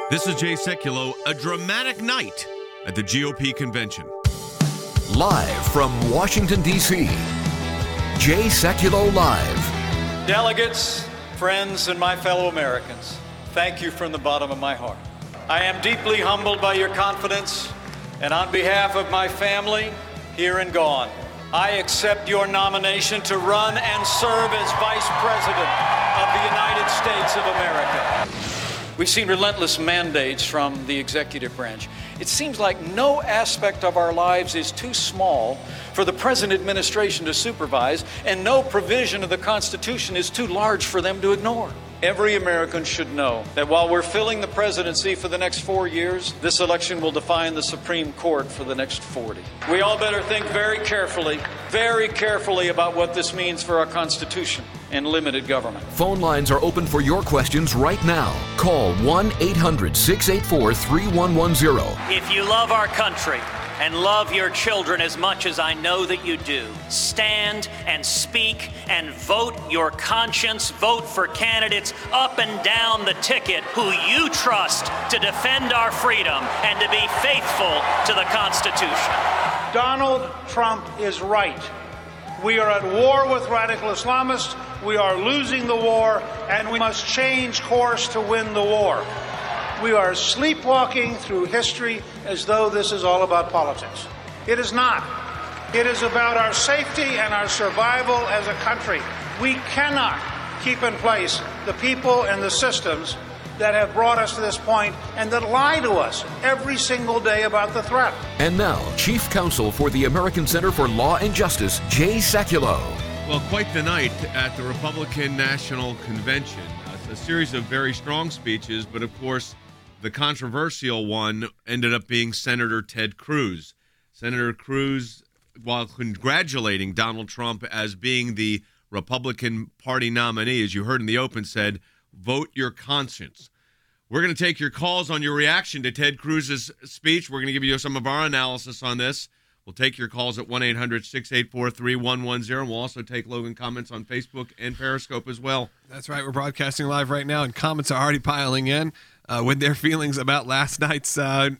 This is Jay Sekulow, a dramatic night at the GOP convention. Live from Washington, D.C., Jay Sekulow Live. Delegates, friends, and my fellow Americans, thank you from the bottom of my heart. I am deeply humbled by your confidence, and on behalf of my family, here and gone, I accept your nomination to run and serve as Vice President of the United States of America. We've seen relentless mandates from the executive branch. It seems like no aspect of our lives is too small for the present administration to supervise, and no provision of the Constitution is too large for them to ignore. Every American should know that while we're filling the presidency for the next 4 years, this election will define the Supreme Court for the next 40. We all better think very carefully about what this means for our Constitution and limited government. Phone lines are open for your questions right now. Call 1-800-684-3110. If you love our country and love your children as much as I know that you do, stand and speak and vote your conscience. Vote for candidates up and down the ticket who you trust to defend our freedom and to be faithful to the Constitution. Donald Trump is right. We are at war with radical Islamists. We are losing the war, and we must change course to win the war. We are sleepwalking through history as though this is all about politics. It is not. It is about our safety and our survival as a country. We cannot keep in place the people and the systems that have brought us to this point and that lie to us every single day about the threat. And now, Chief Counsel for the American Center for Law and Justice, Jay Sekulow. Well, quite the night at the Republican National Convention. A series of very strong speeches, but of course, the controversial one ended up being Senator Ted Cruz. Senator Cruz, while congratulating Donald Trump as being the Republican Party nominee, as you heard in the open, said, vote your conscience. We're going to take your calls on your reaction to Ted Cruz's speech. We're going to give you some of our analysis on this. We'll take your calls at 1-800-684-3110. And we'll also take Logan comments on Facebook and Periscope as well. That's right. We're broadcasting live right now, and comments are already piling in with their feelings about last night's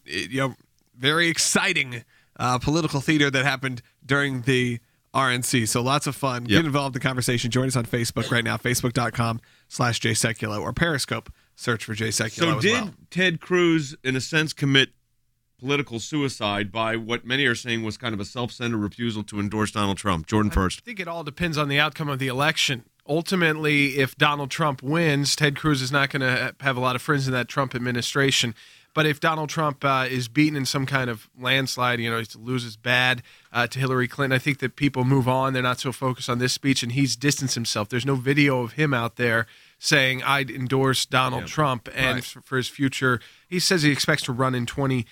very exciting political theater that happened during the RNC. So lots of fun. Get involved in the conversation. Join us on Facebook right now, facebook.com/Jay Sekulow, or Periscope. Search for Jay Sekulow as well. So did Ted Cruz, in a sense, commit political suicide by what many are saying was kind of a self-centered refusal to endorse Donald Trump? Jordan first. I think it all depends on the outcome of the election. Ultimately, if Donald Trump wins, Ted Cruz is not going to have a lot of friends in that Trump administration. But if Donald Trump is beaten in some kind of landslide, he loses bad to Hillary Clinton, I think that people move on. They're not so focused on this speech, and he's distanced himself. There's no video of him out there saying, I'd endorse Donald Trump and for his future. He says he expects to run in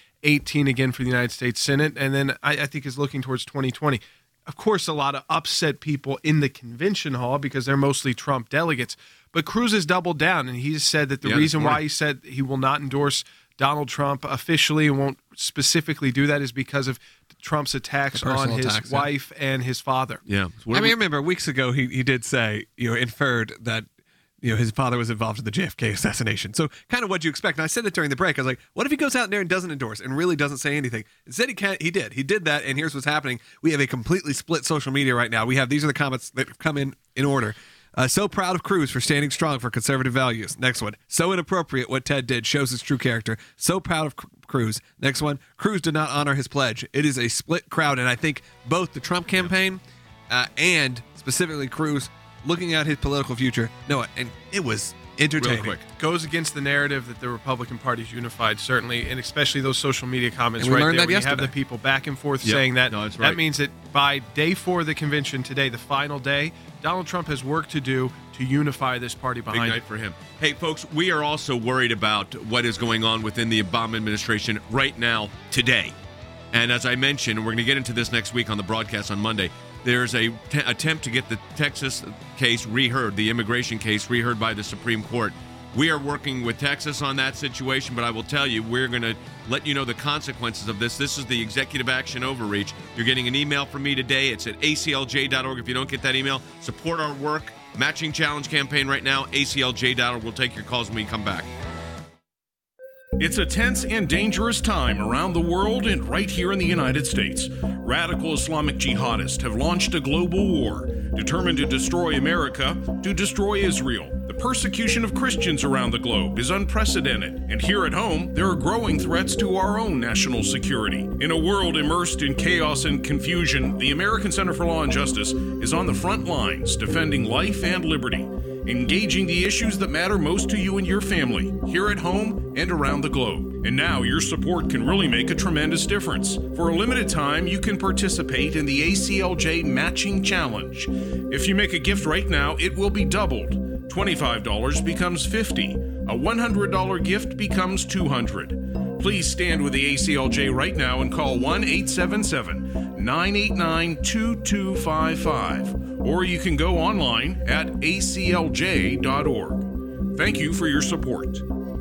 2018 again for the United States Senate, and then I think is looking towards 2020. Of course, a lot of upset people in the convention hall because they're mostly Trump delegates. But Cruz has doubled down, and he's said that the reason why he said he will not endorse Donald Trump officially and won't specifically do that is because of Trump's attacks on his wife and his father. Yeah. I remember weeks ago he did say, inferred that his father was involved in the JFK assassination. So kind of what you expect. And I said that during the break. I was like, what if he goes out there and doesn't endorse and really doesn't say anything? Instead, he did. He did that, and here's what's happening. We have a completely split social media right now. These are the comments that have come in order. So proud of Cruz for standing strong for conservative values. Next one. So inappropriate what Ted did. Shows his true character. So proud of Cruz. Next one. Cruz did not honor his pledge. It is a split crowd, and I think both the Trump campaign and specifically Cruz looking at his political future. And it was entertaining. Real quick. Goes against the narrative that the Republican Party is unified, certainly, and especially those social media comments and we right learned there. That when yesterday. You have the people back and forth saying that. No, that's right. That means that by day 4 of the convention today, the final day, Donald Trump has work to do to unify this party behind Big night for him. Hey, folks, we are also worried about what is going on within the Obama administration right now, today. And as I mentioned, we're going to get into this next week on the broadcast on Monday, there's a attempt to get the Texas case reheard, the immigration case reheard by the Supreme Court. We are working with Texas on that situation, but I will tell you, we're going to let you know the consequences of this. This is the executive action overreach. You're getting an email from me today. It's at aclj.org. If you don't get that email, support our work. Matching Challenge campaign right now, aclj.org. We'll take your calls when we come back. It's a tense and dangerous time around the world and right here in the United States. Radical Islamic jihadists have launched a global war, determined to destroy America, to destroy Israel. The persecution of Christians around the globe is unprecedented, and here at home, there are growing threats to our own national security. In a world immersed in chaos and confusion, the American Center for Law and Justice is on the front lines defending life and liberty, engaging the issues that matter most to you and your family, here at home and around the globe. And now your support can really make a tremendous difference. For a limited time, you can participate in the ACLJ Matching Challenge. If you make a gift right now, it will be doubled. $25 becomes $50. A $100 gift becomes $200. Please stand with the ACLJ right now and call 1-877-989-2255. Or you can go online at aclj.org. Thank you for your support.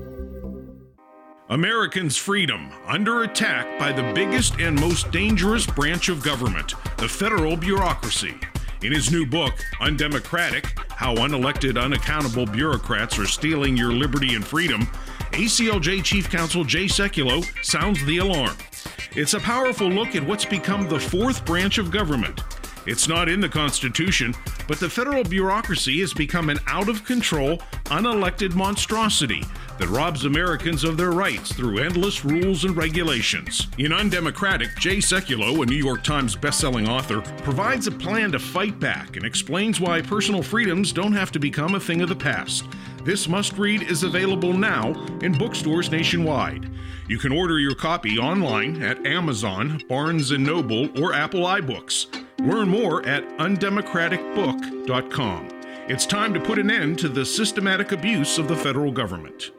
Americans' freedom under attack by the biggest and most dangerous branch of government, the federal bureaucracy. In his new book, Undemocratic: How Unelected, Unaccountable Bureaucrats Are Stealing Your Liberty and Freedom, ACLJ Chief Counsel Jay Sekulow sounds the alarm. It's a powerful look at what's become the fourth branch of government. It's not in the Constitution, but the federal bureaucracy has become an out-of-control, unelected monstrosity that robs Americans of their rights through endless rules and regulations. In Undemocratic, Jay Sekulow, a New York Times bestselling author, provides a plan to fight back and explains why personal freedoms don't have to become a thing of the past. This must-read is available now in bookstores nationwide. You can order your copy online at Amazon, Barnes & Noble, or Apple iBooks. Learn more at undemocraticbook.com. It's time to put an end to the systematic abuse of the federal government.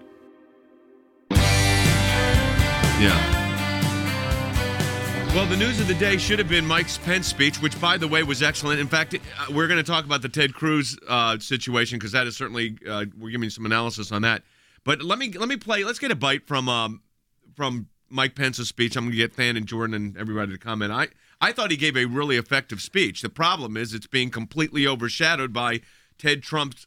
Yeah. Well, the news of the day should have been Mike Pence's speech, which, by the way, was excellent. In fact, we're going to talk about the Ted Cruz situation because that is certainly we're giving some analysis on that. But let me play. Let's get a bite from Mike Pence's speech. I'm going to get Than and Jordan and everybody to comment. I thought he gave a really effective speech. The problem is it's being completely overshadowed by Ted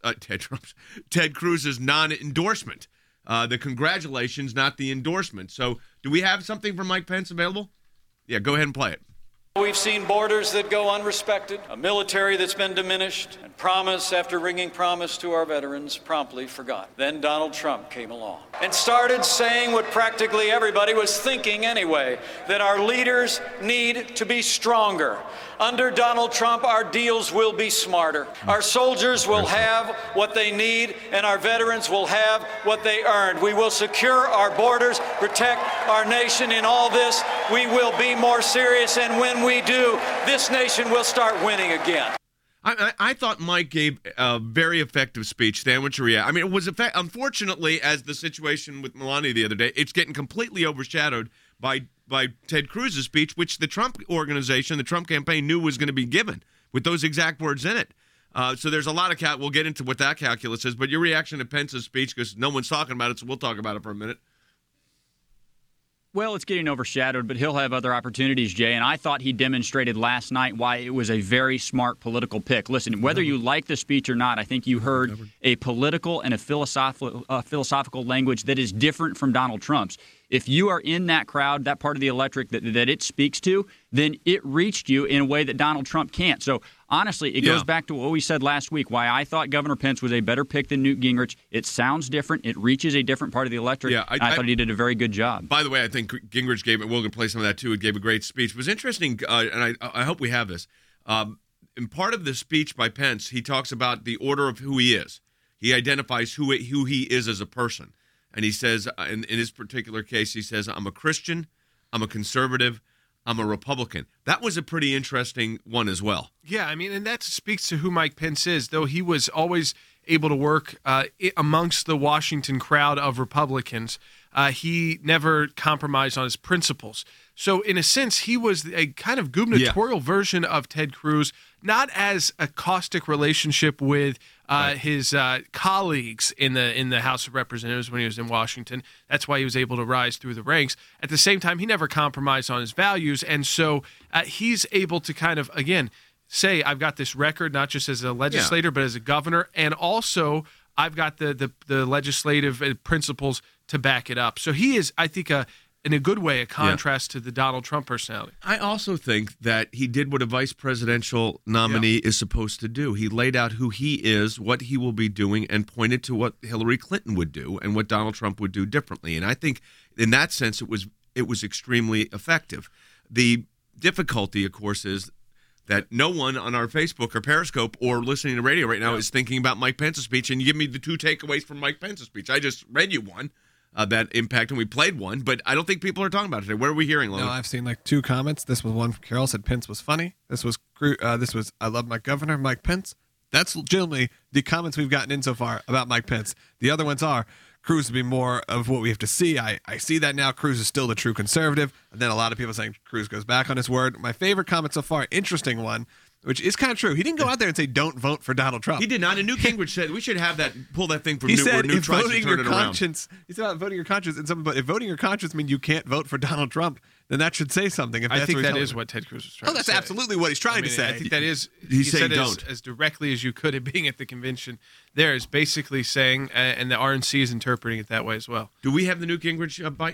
Cruz's non-endorsement. The congratulations, not the endorsement. So do we have something from Mike Pence available? Yeah, go ahead and play it. We've seen borders that go unrespected, a military that's been diminished, and promise after ringing promise to our veterans promptly forgot. Then Donald Trump came along and started saying what practically everybody was thinking anyway, that our leaders need to be stronger. Under Donald Trump, our deals will be smarter. Our soldiers will have what they need, and our veterans will have what they earned. We will secure our borders, protect our nation. In all this, we will be more serious, and when we do, this nation will start winning again. I thought Mike gave a very effective speech. Stan, what's your reaction? I mean, it was unfortunately, as the situation with Melania the other day, it's getting completely overshadowed by Ted Cruz's speech, which the Trump organization, the Trump campaign, knew was going to be given with those exact words in it. So there's a lot of we'll get into what that calculus is. But your reaction to Pence's speech, because no one's talking about it, so we'll talk about it for a minute. Well, it's getting overshadowed, but he'll have other opportunities, Jay. And I thought he demonstrated last night why it was a very smart political pick. Listen, whether you like the speech or not, I think you heard a political and a philosophical language that is different from Donald Trump's. If you are in that crowd, that part of the electorate that it speaks to, then it reached you in a way that Donald Trump can't. So, honestly, it goes back to what we said last week, why I thought Governor Pence was a better pick than Newt Gingrich. It sounds different. It reaches a different part of the electorate. Yeah, I thought he did a very good job. By the way, I think Gingrich gave it. We're going to play some of that, too. It gave a great speech. It was interesting, and I hope we have this. In part of the speech by Pence, he talks about the order of who he is. He identifies who he is as a person. And he says, in his particular case, he says, I'm a Christian, I'm a conservative, I'm a Republican. That was a pretty interesting one as well. Yeah, I mean, and that speaks to who Mike Pence is, though he was always able to work amongst the Washington crowd of Republicans. He never compromised on his principles. So in a sense, he was a kind of gubernatorial version of Ted Cruz, not as a caustic relationship with his colleagues in the House of Representatives when he was in Washington. That's why he was able to rise through the ranks. At the same time, he never compromised on his values, and so he's able to kind of, again, say, I've got this record, not just as a legislator, but as a governor, and also I've got the legislative principles to back it up. So he is, I think, in a good way, a contrast to the Donald Trump personality. I also think that he did what a vice presidential nominee is supposed to do. He laid out who he is, what he will be doing, and pointed to what Hillary Clinton would do and what Donald Trump would do differently. And I think in that sense, it was extremely effective. The difficulty, of course, is that no one on our Facebook or Periscope or listening to radio right now is thinking about Mike Pence's speech. And you give me the 2 takeaways from Mike Pence's speech. I just read you one. That impact, and we played one, but I don't think people are talking about it today. What are we hearing, Logan? No, I've seen like 2 comments. This was one from Carol, said Pence was funny. This was I love my governor, Mike Pence. That's legitimately the comments we've gotten in so far about Mike Pence. The other ones are Cruz would be more of what we have to see. I see that now. Cruz is still the true conservative. And then a lot of people saying Cruz goes back on his word. My favorite comment so far, interesting one, which is kind of true. He didn't go out there and say, don't vote for Donald Trump. He did not. And Newt Gingrich said, we should have that, pull that thing from He Newt, said, where Newt if tries voting to turn your it around. conscience, he said about voting your conscience, but if voting your conscience means you can't vote for Donald Trump, then that should say something. I think that is what Ted Cruz was trying to say. Oh, that's absolutely what he's trying to say. I think that is, He's saying said don't. as directly as you could at being at the convention there, is basically saying, and the RNC is interpreting it that way as well. Do we have the Newt Gingrich bite?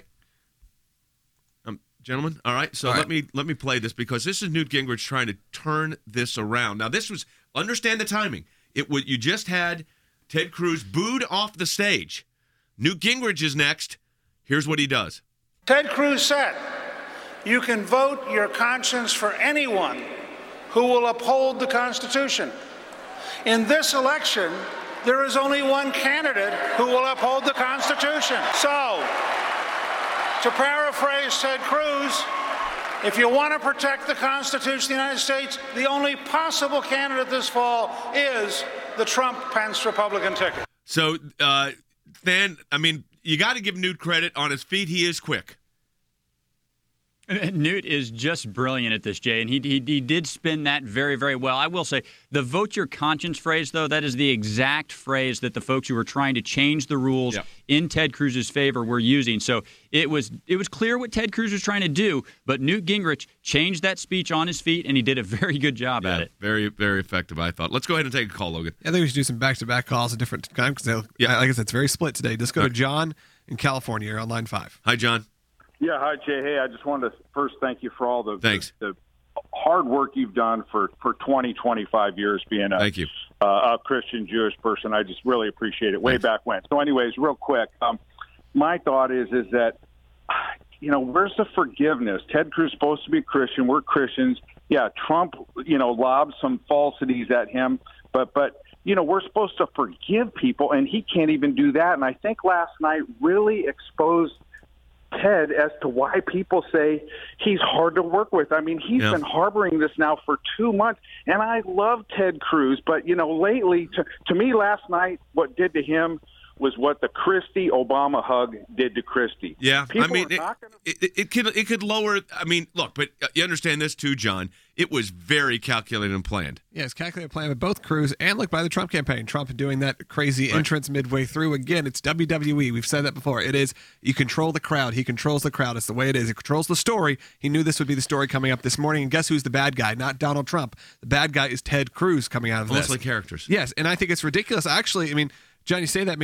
Gentlemen, all right. So let me play this, because this is Newt Gingrich trying to turn this around. Now, this was, understand the timing. You just had Ted Cruz booed off the stage. Newt Gingrich is next. Here's what he does. Ted Cruz said, you can vote your conscience for anyone who will uphold the Constitution. In this election, there is only one candidate who will uphold the Constitution. So, to paraphrase Ted Cruz, if you want to protect the Constitution of the United States, the only possible candidate this fall is the Trump-Pence Republican ticket. So, Stan, I mean, you got to give Newt credit on his feet. He is quick. Newt is just brilliant at this, Jay, and he did spin that very, very well. I will say, the vote your conscience phrase, though, that is the exact phrase that the folks who were trying to change the rules in Ted Cruz's favor were using. So it was clear what Ted Cruz was trying to do, but Newt Gingrich changed that speech on his feet, and he did a very good job at it. Very, very effective, I thought. Let's go ahead and take a call, Logan. I think we should do some back-to-back calls at different times, because like I said, it's very split today. Let's go to John in California. You're on line 5. Hi, John. Yeah, hi, Jay. Hey, I just wanted to first thank you for all the hard work you've done for 20, 25 years being a Christian Jewish person. I just really appreciate it way back when. So anyways, real quick, my thought is that, where's the forgiveness? Ted Cruz is supposed to be Christian. We're Christians. Yeah, Trump, lobs some falsities at him, but we're supposed to forgive people, and he can't even do that. And I think last night really exposed Ted as to why people say he's hard to work with. I mean, he's been harboring this now for 2 months, and I love Ted Cruz, but, lately, to me last night, what did to him was what the Christie-Obama hug did to Christie. Yeah, People it could lower. I mean, look, but you understand this too, John. It was very calculated and planned. Yeah, it's calculated and planned by both Cruz and by the Trump campaign. Trump doing that crazy entrance midway through. Again, it's WWE. We've said that before. It is, you control the crowd. He controls the crowd. It's the way it is. He controls the story. He knew this would be the story coming up this morning. And guess who's the bad guy? Not Donald Trump. The bad guy is Ted Cruz coming out of this. Almost like characters. Yes, and I think it's ridiculous. Actually, John, you say that.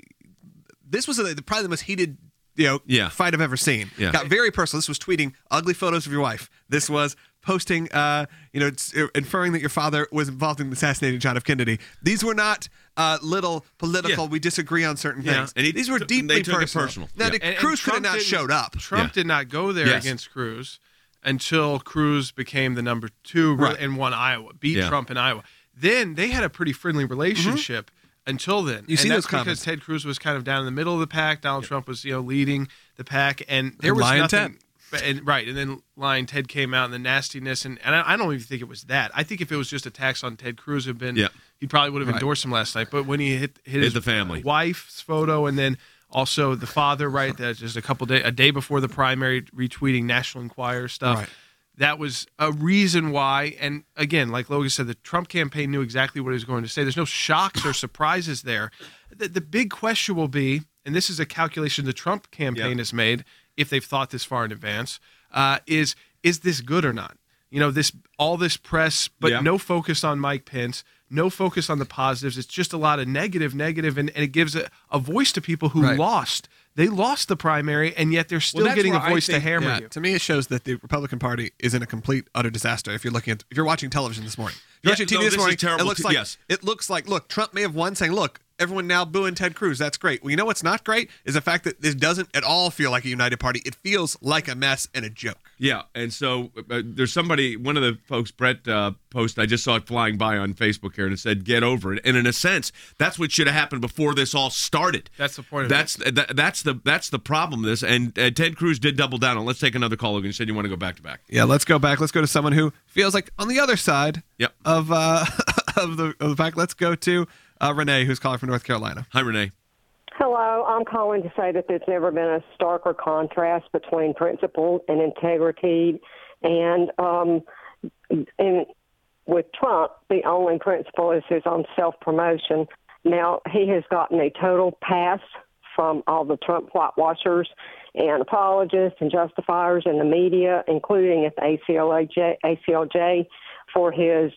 This was probably the most heated fight I've ever seen. Yeah. Got very personal. This was tweeting ugly photos of your wife. This was posting, inferring that your father was involved in assassinating John F. Kennedy. These were not little political, we disagree on certain things. And these were deeply personal. Now, Cruz could have not showed up. Trump did not go there against Cruz until Cruz became the number 2 and won Iowa, beat Trump in Iowa. Then they had a pretty friendly relationship. Until then, you see those comments because Ted Cruz was kind of down in the middle of the pack. Donald Trump was, leading the pack, and there was nothing. And then Lying Ted came out and the nastiness, and I don't even think it was that. I think if it was just attacks on Ted Cruz, he probably would have endorsed him last night. But when he hit his the family wife's photo, and then also the father, that just a day before the primary, retweeting National Enquirer stuff. Right. That was a reason why, and again, like Logan said, the Trump campaign knew exactly what he was going to say. There's no shocks or surprises there. The big question will be, and this is a calculation the Trump campaign has made, if they've thought this far in advance, is this good or not? all this press, but no focus on Mike Pence, no focus on the positives. It's just a lot of negative, and it gives a voice to people who lost. They lost the primary, and yet they're still getting a voice to hammer you. To me, it shows that the Republican Party is in a complete, utter disaster. If you're watching television this morning, watching TV this morning, it looks like, look, Trump may have won, saying, look, everyone now booing Ted Cruz. That's great. Well, you know what's not great is the fact that this doesn't at all feel like a united party. It feels like a mess and a joke. Yeah, and so there's somebody, one of the folks, Brett, post, I just saw it flying by on Facebook here, and it said, get over it. And in a sense, that's what should have happened before this all started. That's the point of it. That's the problem of this. And Ted Cruz did double down on. Let's take another call. You said you want to go back to back. Yeah, let's go back. Let's go to someone who feels like on the other side of the fact. Let's go to Renee, who's calling from North Carolina. Hi, Renee. Hello. I'm calling to say that there's never been a starker contrast between principle and integrity. And with Trump, the only principle is his own self-promotion. Now, he has gotten a total pass from all the Trump whitewashers and apologists and justifiers in the media, including at the ACLJ, for his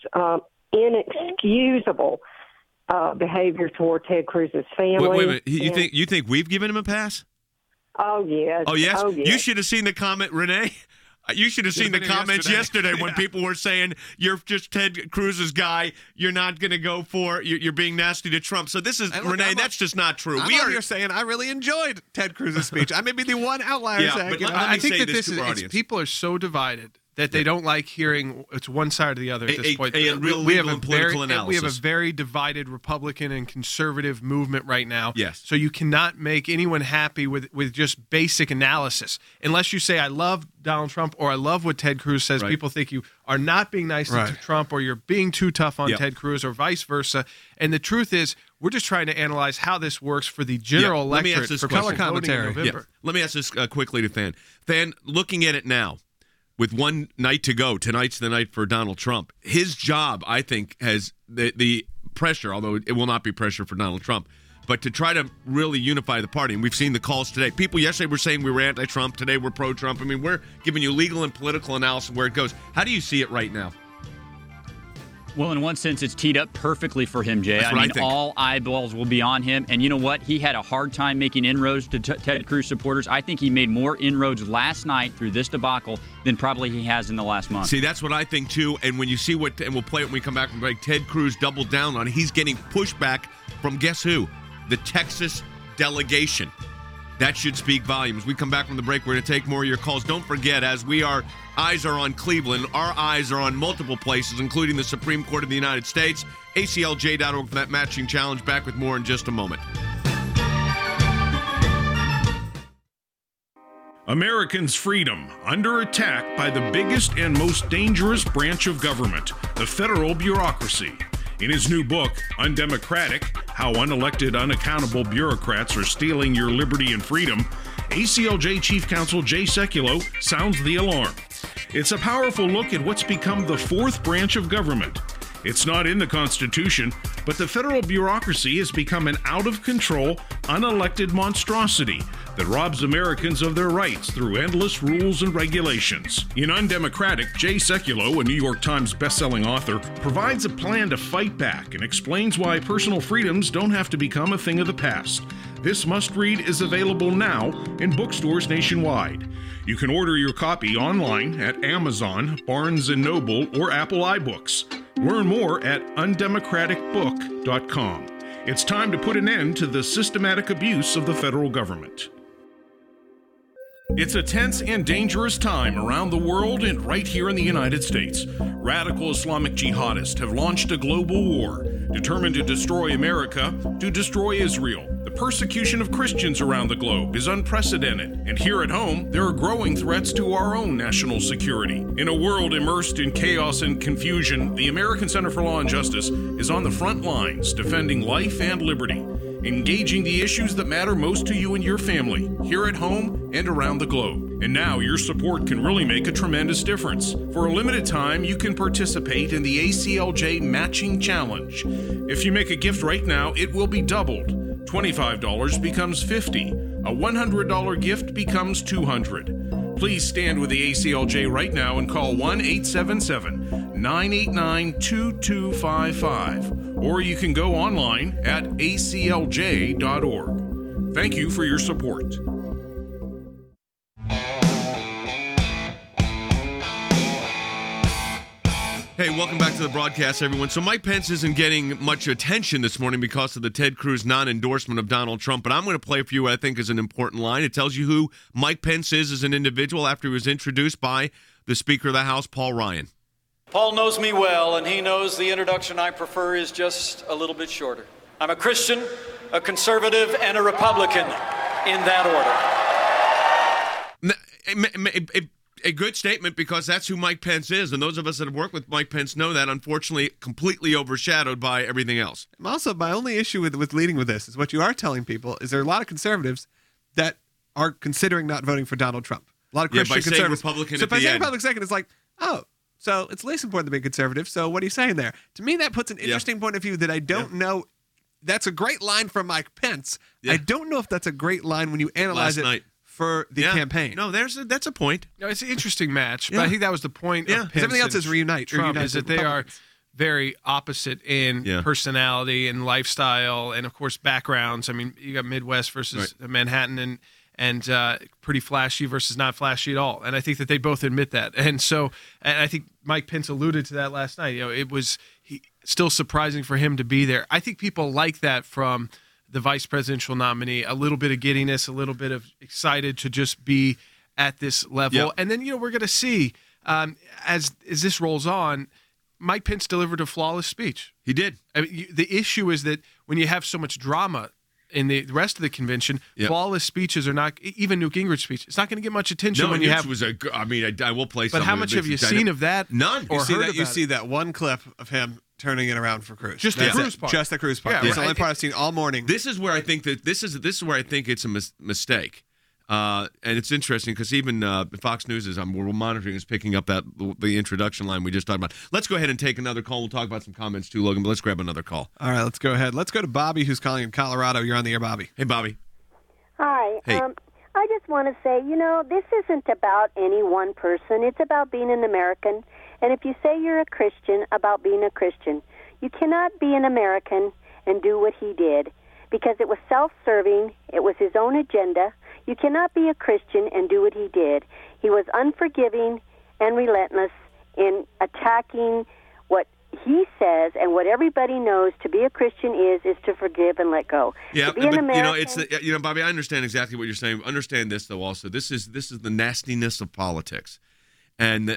inexcusable behavior toward Ted Cruz's family. Wait a minute. You think we've given him a pass? Oh, yes. Oh, yes? Oh, yes. You should have seen the comment, Renee. You should have seen the comments yesterday when people were saying, you're just Ted Cruz's guy. You're not going to go for it. You're being nasty to Trump. So this is, Renee, that's just not true. You're saying I really enjoyed Ted Cruz's speech. I may be the one outlier saying it. I think that this is, people are so divided that they don't like hearing it's one side or the other at this point. We have a political analysis. We have a very divided Republican and conservative movement right now. Yes. So you cannot make anyone happy with just basic analysis. Unless you say, I love Donald Trump or I love what Ted Cruz says, people think you are not being nice to Trump or you're being too tough on Ted Cruz or vice versa. And the truth is, we're just trying to analyze how this works for the general electorate for color commentary. Let me ask this quickly to Than. Than, looking at it now, with one night to go, tonight's the night for Donald Trump. His job, I think, has the pressure, although it will not be pressure for Donald Trump, but to try to really unify the party. And we've seen the calls today. People yesterday were saying we were anti-Trump. Today we're pro-Trump. I mean, we're giving you legal and political analysis of where it goes. How do you see it right now? Well, in one sense, it's teed up perfectly for him, Jay. I mean, all eyeballs will be on him. And you know what? He had a hard time making inroads to Ted Cruz supporters. I think he made more inroads last night through this debacle than probably he has in the last month. See, that's what I think, too. And when you see what, and we'll play it when we come back from break, Ted Cruz doubled down on it. He's getting pushback from guess who? The Texas delegation. That should speak volumes. We come back from the break. We're going to take more of your calls. Don't forget, as eyes are on Cleveland, our eyes are on multiple places, including the Supreme Court of the United States. ACLJ.org for that matching challenge. Back with more in just a moment. Americans' freedom under attack by the biggest and most dangerous branch of government, the federal bureaucracy. In his new book, Undemocratic: How Unelected, Unaccountable Bureaucrats Are Stealing Your Liberty and Freedom, ACLJ Chief Counsel Jay Sekulow sounds the alarm. It's a powerful look at what's become the fourth branch of government. It's not in the Constitution, but the federal bureaucracy has become an out-of-control, unelected monstrosity that robs Americans of their rights through endless rules and regulations. In Undemocratic, Jay Sekulow, a New York Times bestselling author, provides a plan to fight back and explains why personal freedoms don't have to become a thing of the past. This must-read is available now in bookstores nationwide. You can order your copy online at Amazon, Barnes & Noble, or Apple iBooks. Learn more at undemocraticbook.com. It's time to put an end to the systematic abuse of the federal government. It's a tense and dangerous time around the world and right here in the United States. Radical Islamic jihadists have launched a global war, determined to destroy America, to destroy Israel. The persecution of Christians around the globe is unprecedented, and here at home, there are growing threats to our own national security. In a world immersed in chaos and confusion, the American Center for Law and Justice is on the front lines defending life and liberty, engaging the issues that matter most to you and your family, here at home and around the globe. And now your support can really make a tremendous difference. For a limited time, you can participate in the ACLJ Matching Challenge. If you make a gift right now, it will be doubled. $25 becomes $50. A $100 gift becomes $200. Please stand with the ACLJ right now and call 1-877-989-2255. Or you can go online at aclj.org. Thank you for your support. Hey, welcome back to the broadcast, everyone. So Mike Pence isn't getting much attention this morning because of the Ted Cruz non-endorsement of Donald Trump, but I'm going to play for you what I think is an important line. It tells you who Mike Pence is as an individual after he was introduced by the Speaker of the House, Paul Ryan. Paul knows me well, and he knows the introduction I prefer is just a little bit shorter. I'm a Christian, a conservative, and a Republican in that order. A good statement, because that's who Mike Pence is, and those of us that have worked with Mike Pence know that, unfortunately, completely overshadowed by everything else. Also, my only issue with leading with this is what you are telling people is there are a lot of conservatives that are considering not voting for Donald Trump. A lot of Christian conservatives. Republican so by saying Republican second, it's like, oh, so it's less important to be conservative, so what are you saying there? To me, that puts an interesting point of view that I don't know. That's a great line from Mike Pence. I don't know if that's a great line when you analyze for the campaign. No, that's a point. No, it's an interesting match, but I think that was the point of Pence everything else is reunite. Trump is that they are very opposite in personality and lifestyle and, of course, backgrounds. I mean, you got Midwest versus Manhattan and pretty flashy versus not flashy at all. And I think that they both admit that. And I think Mike Pence alluded to that last night. It was still surprising for him to be there. I think people like that from the vice presidential nominee, a little bit of giddiness, a little bit of excited to just be at this level. Yep. And then, we're going to see as this rolls on, Mike Pence delivered a flawless speech. He did. I mean, the issue is that when you have so much drama in the rest of the convention, flawless speeches are not, even Newt Gingrich's speech, it's not going to get much attention when you have. I will play some. But how much have you seen of that? None. You see that one clip of him turning it around for Cruz. Just the Cruz part. Just the Cruz part. That's the only part I've seen all morning. This is where I think that this is where I think it's a mistake. And it's interesting because even Fox News we're monitoring is picking up the introduction line we just talked about. Let's go ahead and take another call. We'll talk about some comments too, Logan, but let's grab another call. All right, let's go ahead. Let's go to Bobby, who's calling in Colorado. You're on the air, Bobby. Hey, Bobby. Hi. Hey. I just want to say, this isn't about any one person. It's about being an American. And if you say you're a Christian, about being a Christian. You cannot be an American and do what he did because it was self-serving. It was his own agenda. You cannot be a Christian and do what he did. He was unforgiving and relentless in attacking what he says and what everybody knows to be a Christian is to forgive and let go. Yeah, to be an American, it's Bobby, I understand exactly what you're saying. Understand this though also. This is the nastiness of politics. And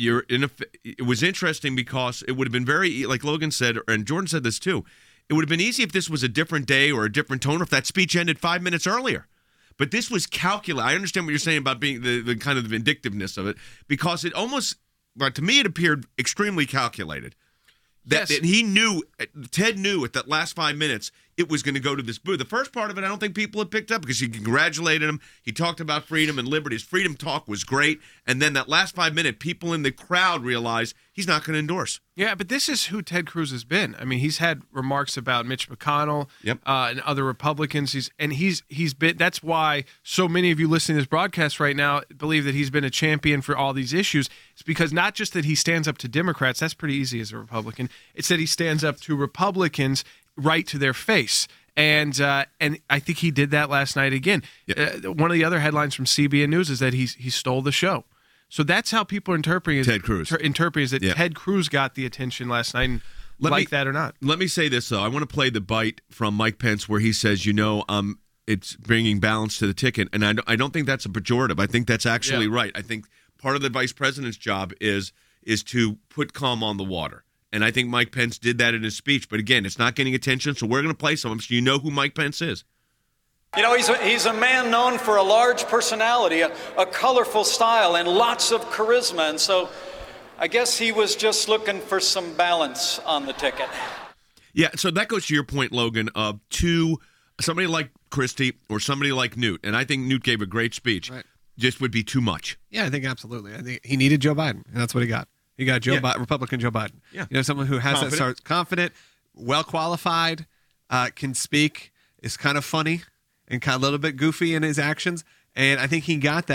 it was interesting because it would have been very, like Logan said, and Jordan said this too, it would have been easy if this was a different day or a different tone, or if that speech ended 5 minutes earlier. But this was calculated. I understand what you're saying about being the kind of the vindictiveness of it, because it almost, to me, it appeared extremely calculated. That he knew, Ted knew at that last 5 minutes it was going to go to this booth. The first part of it, I don't think people had picked up because he congratulated him. He talked about freedom and liberty. His freedom talk was great. And then that last 5 minutes, people in the crowd realized he's not going to endorse. Yeah, but this is who Ted Cruz has been. I mean, he's had remarks about Mitch McConnell and other Republicans. He's been. That's why so many of you listening to this broadcast right now believe that he's been a champion for all these issues. It's because not just that he stands up to Democrats. That's pretty easy as a Republican. It's that he stands up to Republicans right to their face. And I think he did that last night again. One of the other headlines from CBN News is that he stole the show. So that's how people are interpreting it. Ted Cruz. Interpreting is that Ted Cruz got the attention last night, and that or not. Let me say this, though. I want to play the bite from Mike Pence where he says, it's bringing balance to the ticket. And I don't think that's a pejorative. I think that's actually right. I think part of the vice president's job is to put calm on the water. And I think Mike Pence did that in his speech. But again, it's not getting attention, so we're going to play some of them so you know who Mike Pence is. He's a man known for a large personality, a colorful style, and lots of charisma. And so I guess he was just looking for some balance on the ticket. Yeah, so that goes to your point, Logan, of somebody like Christie or somebody like Newt. And I think Newt gave a great speech. Right. Just would be too much. Yeah, I think absolutely. I think he needed Joe Biden, and that's what he got. He got Republican Joe Biden. Yeah. Someone who has confident, well-qualified, can speak, is kind of funny, and kind of a little bit goofy in his actions. And I think he got that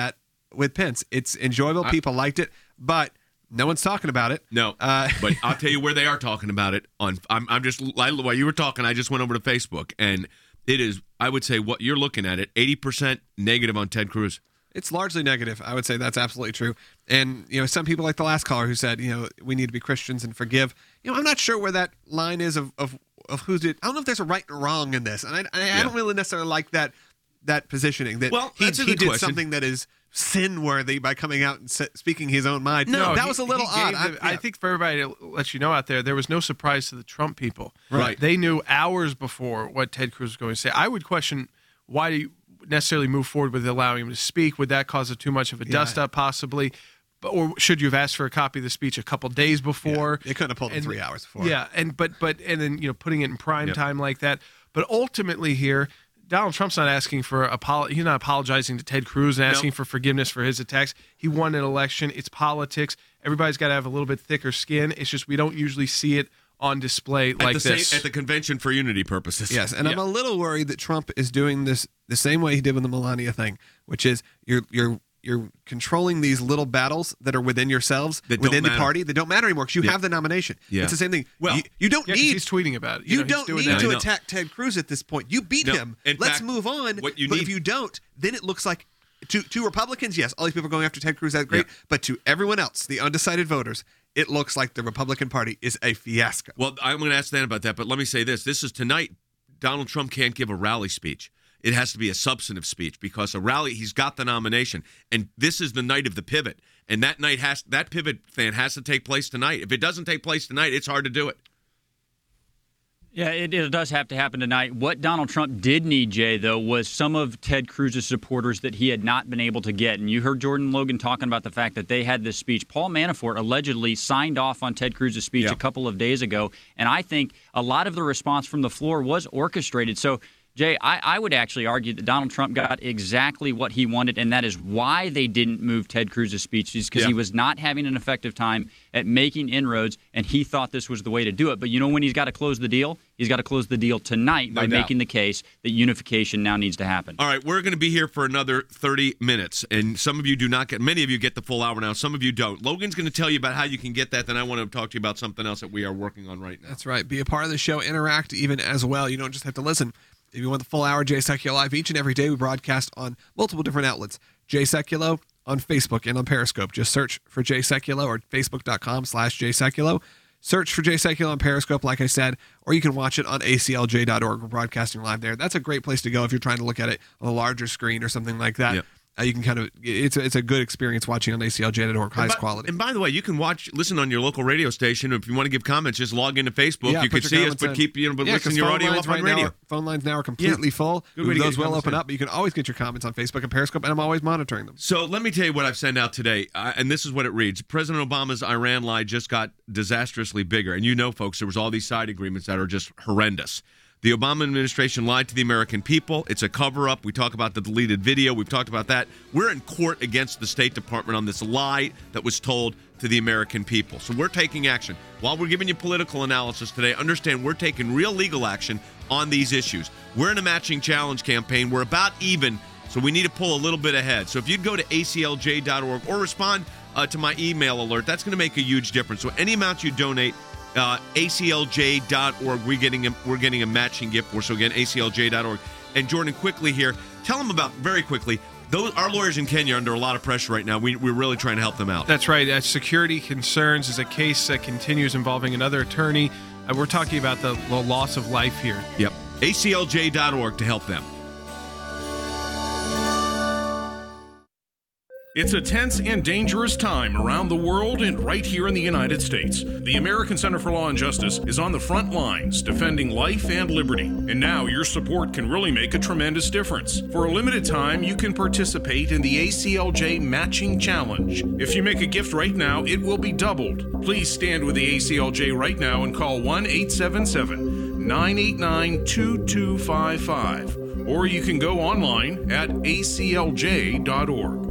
with Pence. It's enjoyable. People liked it, but no one's talking about it. No, but I'll tell you where they are talking about it. While you were talking, I just went over to Facebook, and it is, I would say, what you're looking at it, 80% negative on Ted Cruz. It's largely negative. I would say that's absolutely true. And, some people like the last caller who said, we need to be Christians and forgive. I'm not sure where that line is of who did. I don't know if there's a right and wrong in this. And I don't really necessarily like that positioning that he did something that is sin-worthy by coming out and speaking his own mind. No, that was a little odd. I think for everybody to let you know out there was no surprise to the Trump people. Right. They knew hours before what Ted Cruz was going to say. I would question why do you necessarily move forward with allowing him to speak? Would that cause too much of a dust-up possibly? Or should you have asked for a copy of the speech a couple days before? They couldn't have pulled it 3 hours before. Yeah, and then putting it in prime time like that. But ultimately here, Donald Trump's not asking for he's not apologizing to Ted Cruz and asking for forgiveness for his attacks. He won an election. It's politics. Everybody's got to have a little bit thicker skin. It's just we don't usually see it on display like this. At the convention for unity purposes. Yes, and I'm a little worried that Trump is doing this the same way he did with the Melania thing, which is you're controlling these little battles that are within yourselves, within the party, that don't matter anymore because you have the nomination. Yeah. It's the same thing. Well, you don't need. He's tweeting about it. You don't need to attack Ted Cruz at this point. You beat him. Let's move on. If you don't, then it looks like to Republicans, yes, all these people are going after Ted Cruz. That's great. Yeah. But to everyone else, the undecided voters, it looks like the Republican Party is a fiasco. Well, I'm going to ask Dan about that, but let me say this. This is tonight. Donald Trump can't give a rally speech. It has to be a substantive speech because a rally, he's got the nomination, and this is the night of the pivot, and that pivot thing has to take place tonight. If it doesn't take place tonight, it's hard to do it. Yeah, it does have to happen tonight. What Donald Trump did need, Jay, though, was some of Ted Cruz's supporters that he had not been able to get. And you heard Jordan Logan talking about the fact that they had this speech. Paul Manafort allegedly signed off on Ted Cruz's speech a couple of days ago, and I think a lot of the response from the floor was orchestrated. So, Jay, I would actually argue that Donald Trump got exactly what he wanted, and that is why they didn't move Ted Cruz's speech, because he was not having an effective time at making inroads, and he thought this was the way to do it. But when he's got to close the deal? He's got to close the deal tonight by making the case that unification now needs to happen. All right, we're going to be here for another 30 minutes, and some of you do not get, many of you get the full hour now, some of you don't. Logan's going to tell you about how you can get that, then I want to talk to you about something else that we are working on right now. That's right. Be a part of the show, interact even as well. You don't just have to listen. If you want the full hour, Jay Sekulow Live, each and every day we broadcast on multiple different outlets. Jay Sekulow on Facebook and on Periscope. Just search for Jay Sekulow or facebook.com/Jay Sekulow. Search for Jay Sekulow on Periscope, like I said, or you can watch it on aclj.org. We're broadcasting live there. That's a great place to go if you're trying to look at it on a larger screen or something like that. Yep. You can it's a good experience watching on aclj.org, highest quality. And by the way, you can listen on your local radio station. If you want to give comments, just log into Facebook. Yeah, you can see us, but listen your audio up on radio. Phone lines now are completely full. Those will open up, but you can always get your comments on Facebook and Periscope, and I'm always monitoring them. So let me tell you what I've sent out today, and this is what it reads. President Obama's Iran lie just got disastrously bigger. And folks, there was all these side agreements that are just horrendous. The Obama administration lied to the American people. It's a cover-up. We talk about the deleted video. We've talked about that. We're in court against the State Department on this lie that was told to the American people. So we're taking action. While we're giving you political analysis today, understand we're taking real legal action on these issues. We're in a matching challenge campaign. We're about even, so we need to pull a little bit ahead. So if you'd go to aclj.org or respond to my email alert, that's going to make a huge difference. So any amount you donate, aclj.org, we're getting a matching gift for. So again, aclj.org. And Jordan, quickly here, tell them about, very quickly, our lawyers in Kenya are under a lot of pressure right now. We're really trying to help them out. That's right. Security concerns is a case that continues involving another attorney. We're talking about the loss of life here. Yep. aclj.org to help them. It's a tense and dangerous time around the world and right here in the United States. The American Center for Law and Justice is on the front lines defending life and liberty. And now your support can really make a tremendous difference. For a limited time, you can participate in the ACLJ Matching Challenge. If you make a gift right now, it will be doubled. Please stand with the ACLJ right now and call 1-877-989-2255. Or you can go online at aclj.org.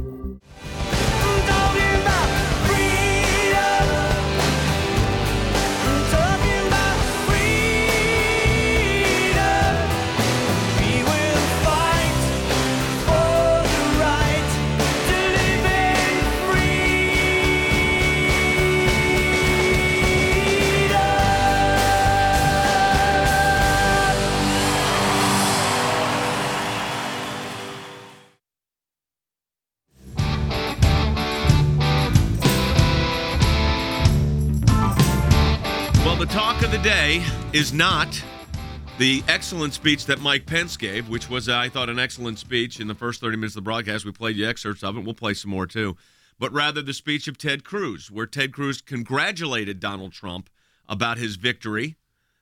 talk of the day is not the excellent speech that Mike Pence gave, which was, I thought, an excellent speech in the first 30 minutes of the broadcast. We played the excerpts of it. We'll play some more, too. But rather the speech of Ted Cruz, where Ted Cruz congratulated Donald Trump about his victory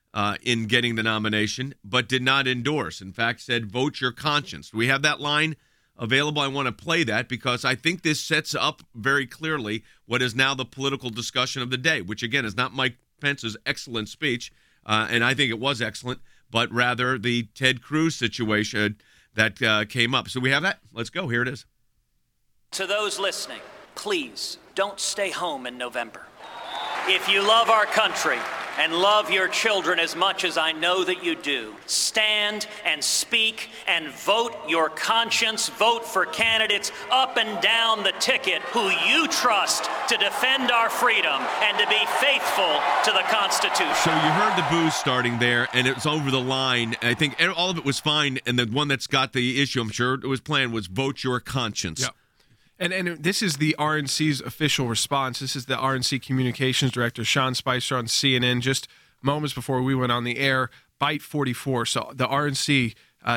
in getting the nomination, but did not endorse. In fact, said, vote your conscience. We have that line available. I want to play that because I think this sets up very clearly what is now the political discussion of the day, which, again, is not Mike Pence's excellent speech, and I think it was excellent, but rather the Ted Cruz situation that came up. So we have that. Let's go. Here it is. To those listening, please don't stay home in November. If you love our country and love your children as much as I know that you do, stand and speak and vote your conscience. Vote for candidates up and down the ticket who you trust to defend our freedom and to be faithful to the Constitution. So you heard the booze starting there, and it was over the line. I think all of it was fine, and the one that's got the issue, I'm sure it was planned, was vote your conscience. Yep. And this is the RNC's official response. This is the RNC communications director, Sean Spicer, on CNN, just moments before we went on the air, Byte 44. So the RNC,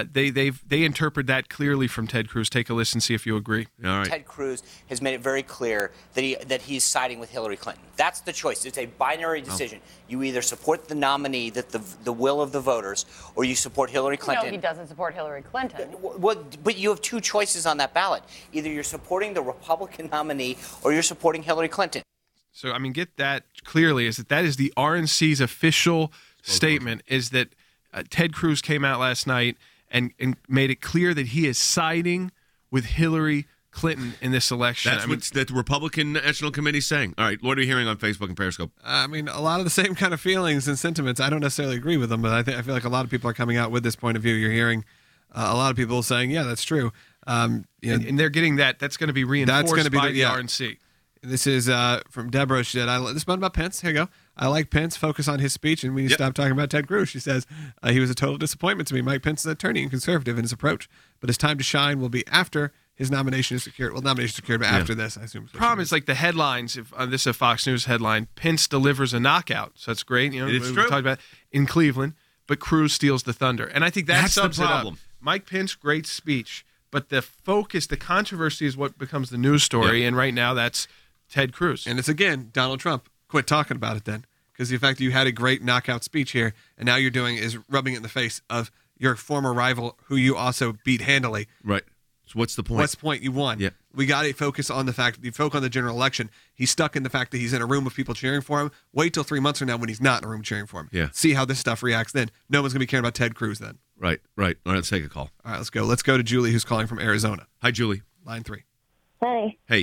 they interpret that clearly from Ted Cruz. Take a listen, see if you agree. All right. Ted Cruz has made it very clear that he's siding with Hillary Clinton. That's the choice. It's a binary decision. You either support the nominee, that the will of the voters, or you support Hillary Clinton. No, he doesn't support Hillary Clinton. Well, but you have two choices on that ballot. Either you're supporting the Republican nominee or you're supporting Hillary Clinton. So, I mean, get that clearly, is that is the RNC's official statement, is that Ted Cruz came out last night and made it clear that he is siding with Hillary Clinton in this election. That's what the Republican National Committee is saying. All right, what are you hearing on Facebook and Periscope? I mean, a lot of the same kind of feelings and sentiments. I don't necessarily agree with them, but I feel like a lot of people are coming out with this point of view. You're hearing a lot of people saying, yeah, that's true. And they're getting that. That's going to be reinforced by the RNC. This is from Deborah. She said, this is about Pence. Here you go. I like Pence. Focus on his speech, and we need to stop talking about Ted Cruz. She says, he was a total disappointment to me. Mike Pence is an attorney and conservative in his approach, but his time to shine will be after his nomination is secured. Well, nomination is secured, but after this, I assume. Problem is, like the headlines, if this is a Fox News headline, Pence delivers a knockout. So that's great. You know, it's we true. talked about in Cleveland, but Cruz steals the thunder. And I think that's the problem. Mike Pence, great speech, but the focus, the controversy is what becomes the news story, and right now that's Ted Cruz. And it's, again, Donald Trump. Quit talking about it then. Because the fact that you had a great knockout speech here, and now you're doing is rubbing it in the face of your former rival who you also beat handily. Right. So what's the point? What's the point? You won. Yeah. We got to focus on the fact that you focus on the general election. He's stuck in the fact that he's in a room with people cheering for him. Wait till 3 months from now when he's not in a room cheering for him. Yeah. See how this stuff reacts then. No one's going to be caring about Ted Cruz then. Right. All right, let's take a call. All right, let's go. Let's go to Julie, who's calling from Arizona. Hi, Julie. Line 3. Hi. Hey.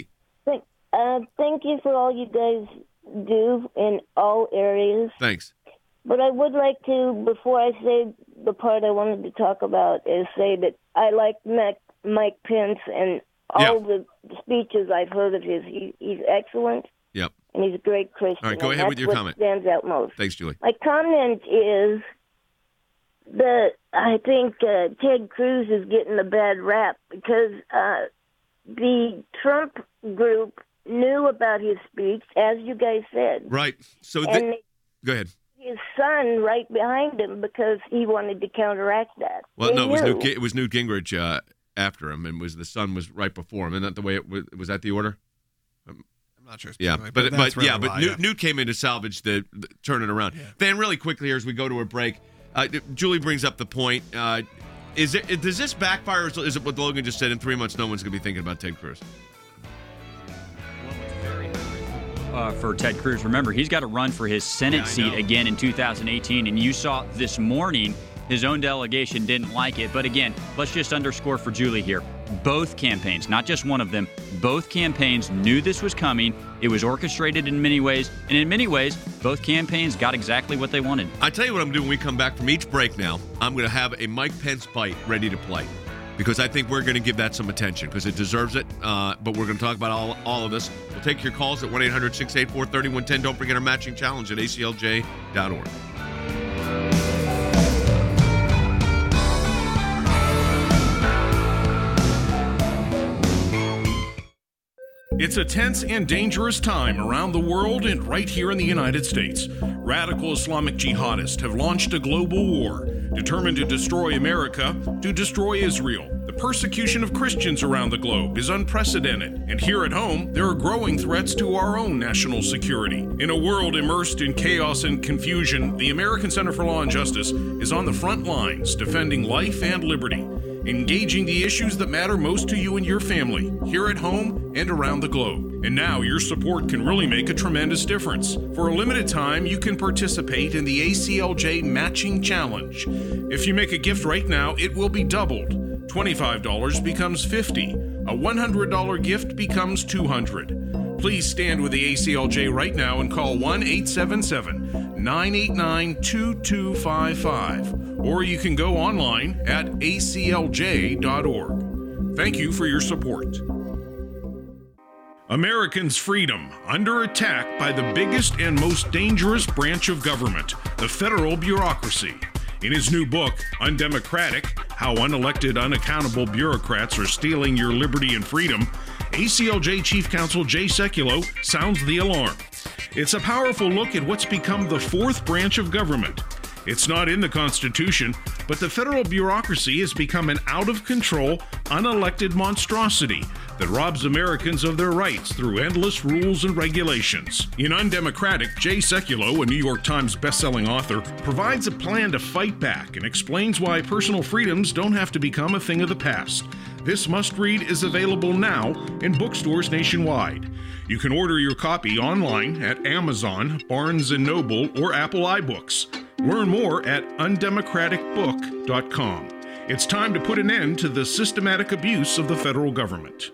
Thank you for all you guys do in all areas. Thanks. But I would like to, before I say the part I wanted to talk about, is say that I like Mike Pence and all the speeches I've heard of his. He's excellent. Yep. And he's a great Christian. All right, go ahead with your comment. Stands out most. Thanks, Julie. My comment is that I think Ted Cruz is getting a bad rap because the Trump group knew about his speech, as you guys said. Right. So go ahead. His son right behind him because he wanted to counteract that. Well, no, it was Newt Gingrich after him, and the son was right before him. Isn't that the way it was? That the order? I'm not sure. Yeah, but Newt came in to salvage the turn it around. Yeah. Van, really quickly here as we go to a break, Julie brings up the point. Does this backfire, or is it what Logan just said? In 3 months, no one's going to be thinking about Ted Cruz. For Ted Cruz. Remember, he's got to run for his Senate seat again in 2018, and you saw this morning his own delegation didn't like it. But again, let's just underscore for Julie here. Both campaigns, not just one of them, both campaigns knew this was coming. It was orchestrated in many ways, and in many ways, both campaigns got exactly what they wanted. I tell you what I'm doing when we come back from each break now. I'm going to have a Mike Pence bite ready to play, because I think we're going to give that some attention because it deserves it. But we're going to talk about all of this. We'll take your calls at 1-800-684-3110. Don't forget our matching challenge at aclj.org. It's a tense and dangerous time around the world and right here in the United States. Radical Islamic jihadists have launched a global war, determined to destroy America, to destroy Israel. The persecution of Christians around the globe is unprecedented, and here at home, there are growing threats to our own national security. In a world immersed in chaos and confusion, the American Center for Law and Justice is on the front lines defending life and liberty, engaging the issues that matter most to you and your family, here at home and around the globe. And now your support can really make a tremendous difference. For a limited time, you can participate in the ACLJ Matching Challenge. If you make a gift right now, it will be doubled. $25 becomes $50. A $100 gift becomes $200. Please stand with the ACLJ right now and call 1-877-989-2255. Or you can go online at aclj.org. Thank you for your support. Americans' freedom under attack by the biggest and most dangerous branch of government, the federal bureaucracy. In his new book, Undemocratic: How Unelected, Unaccountable Bureaucrats Are Stealing Your Liberty and Freedom, ACLJ Chief Counsel Jay Sekulow sounds the alarm. It's a powerful look at what's become the fourth branch of government. It's not in the Constitution, but the federal bureaucracy has become an out-of-control, unelected monstrosity that robs Americans of their rights through endless rules and regulations. In Undemocratic, Jay Sekulow, a New York Times bestselling author, provides a plan to fight back and explains why personal freedoms don't have to become a thing of the past. This must-read is available now in bookstores nationwide. You can order your copy online at Amazon, Barnes & Noble, or Apple iBooks. Learn more at undemocraticbook.com. It's time to put an end to the systematic abuse of the federal government.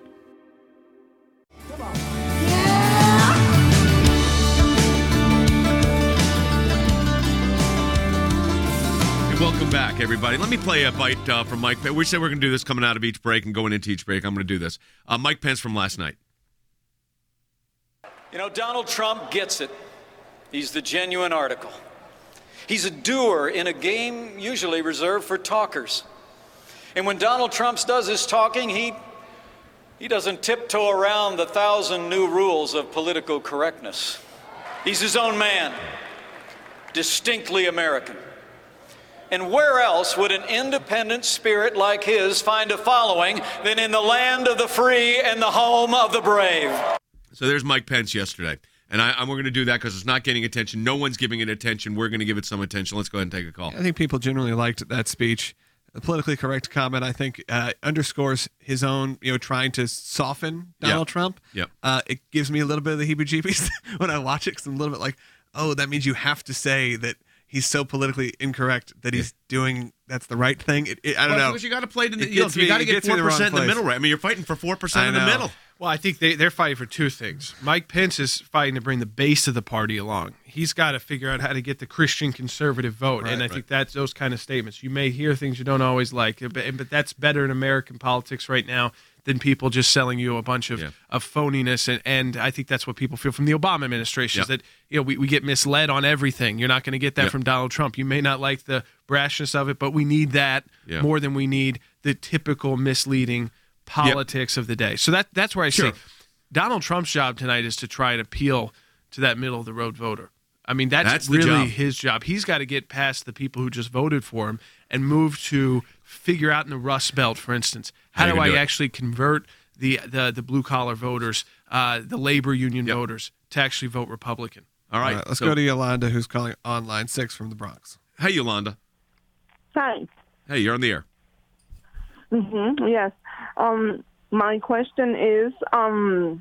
Hey, welcome back, everybody. Let me play a bite from Mike Pence. We said we're going to do this coming out of each break and going into each break. I'm going to do this. Mike Pence from last night. You know, Donald Trump gets it. He's the genuine article. He's a doer in a game usually reserved for talkers. And when Donald Trump does his talking, he doesn't tiptoe around the 1,000 new rules of political correctness. He's his own man, distinctly American. And where else would an independent spirit like his find a following than in the land of the free and the home of the brave? So there's Mike Pence yesterday. And we're going to do that because it's not getting attention. No one's giving it attention. We're going to give it some attention. Let's go ahead and take a call. I think people generally liked that speech. The politically correct comment, I think, underscores his own, trying to soften Donald Trump. Yep. It gives me a little bit of the heebie-jeebies when I watch it because I'm a little bit like, oh, that means you have to say that he's so politically incorrect that he's doing that's the right thing. I don't know. Because you got to play to you got to get 4% in the middle, right? I mean, you're fighting for 4% in the middle. Well, I think they're fighting for two things. Mike Pence is fighting to bring the base of the party along. He's got to figure out how to get the Christian conservative vote. And I think that's those kind of statements. You may hear things you don't always like, but that's better in American politics right now than people just selling you a bunch of phoniness. And I think that's what people feel from the Obama administration is that we get misled on everything. You're not going to get that from Donald Trump. You may not like the brashness of it, but we need that more than we need the typical misleading politics of the day. So that's where I say Donald Trump's job tonight is to try and appeal to that middle of the road voter. I mean, that's really his job. He's got to get past the people who just voted for him and move to figure out in the Rust Belt, for instance, how do I actually convert the blue collar voters, the labor union voters to actually vote Republican. All right, let's go to Yolanda, who's calling on line 6 from the Bronx. Hey, Yolanda. Hi. Hey, you're on the air. Yes. My question is on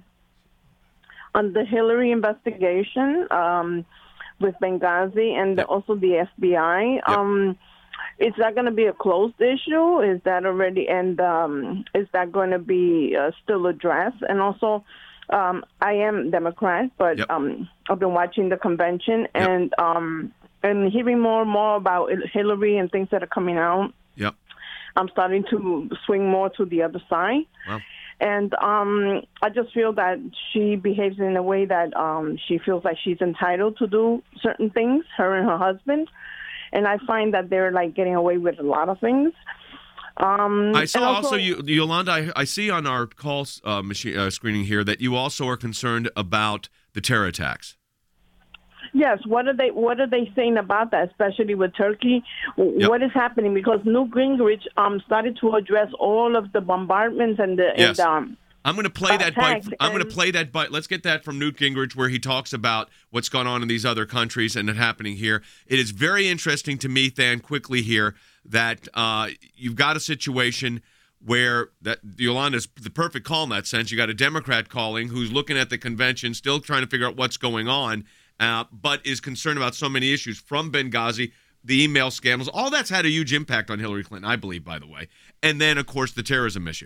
the Hillary investigation with Benghazi and also the FBI. Is that going to be a closed issue? Is that already, and is that going to be still addressed? And also, I am Democrat, but I've been watching the convention and hearing more and more about Hillary and things that are coming out. Yep. I'm starting to swing more to the other side. Wow. And I just feel that she behaves in a way that she feels like she's entitled to do certain things, her and her husband. And I find that they're like getting away with a lot of things. I saw also you, Yolanda. I see on our call screening here that you also are concerned about the terror attacks. Yes, what are they saying about that, especially with Turkey? Yep. What is happening? Because Newt Gingrich started to address all of the bombardments and the Yes. I'm going to play that bite. I'm going to and- play that bite. Let's get that from Newt Gingrich, where he talks about what's going on in these other countries and it happening here. It is very interesting to me, Than, quickly here, that you've got a situation where that Yolanda's the perfect call in that sense. You got a Democrat calling who's looking at the convention, still trying to figure out what's going on, but is concerned about so many issues from Benghazi, the email scandals. All that's had a huge impact on Hillary Clinton, I believe, by the way. And then, of course, the terrorism issue.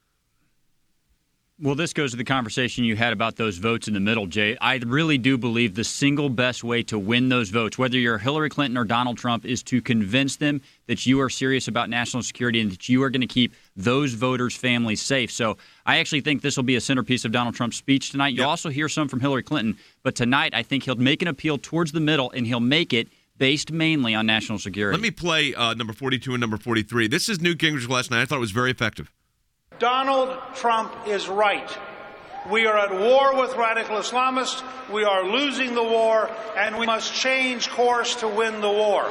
Well, this goes to the conversation you had about those votes in the middle, Jay. I really do believe the single best way to win those votes, whether you're Hillary Clinton or Donald Trump, is to convince them that you are serious about national security and that you are going to keep those voters' families safe. So I actually think this will be a centerpiece of Donald Trump's speech tonight. You'll also hear some from Hillary Clinton. But tonight, I think he'll make an appeal towards the middle, and he'll make it based mainly on national security. Let me play number 42 and number 43. This is Newt Gingrich last night. I thought it was very effective. Donald Trump is right. We are at war with radical Islamists. We are losing the war, and we must change course to win the war.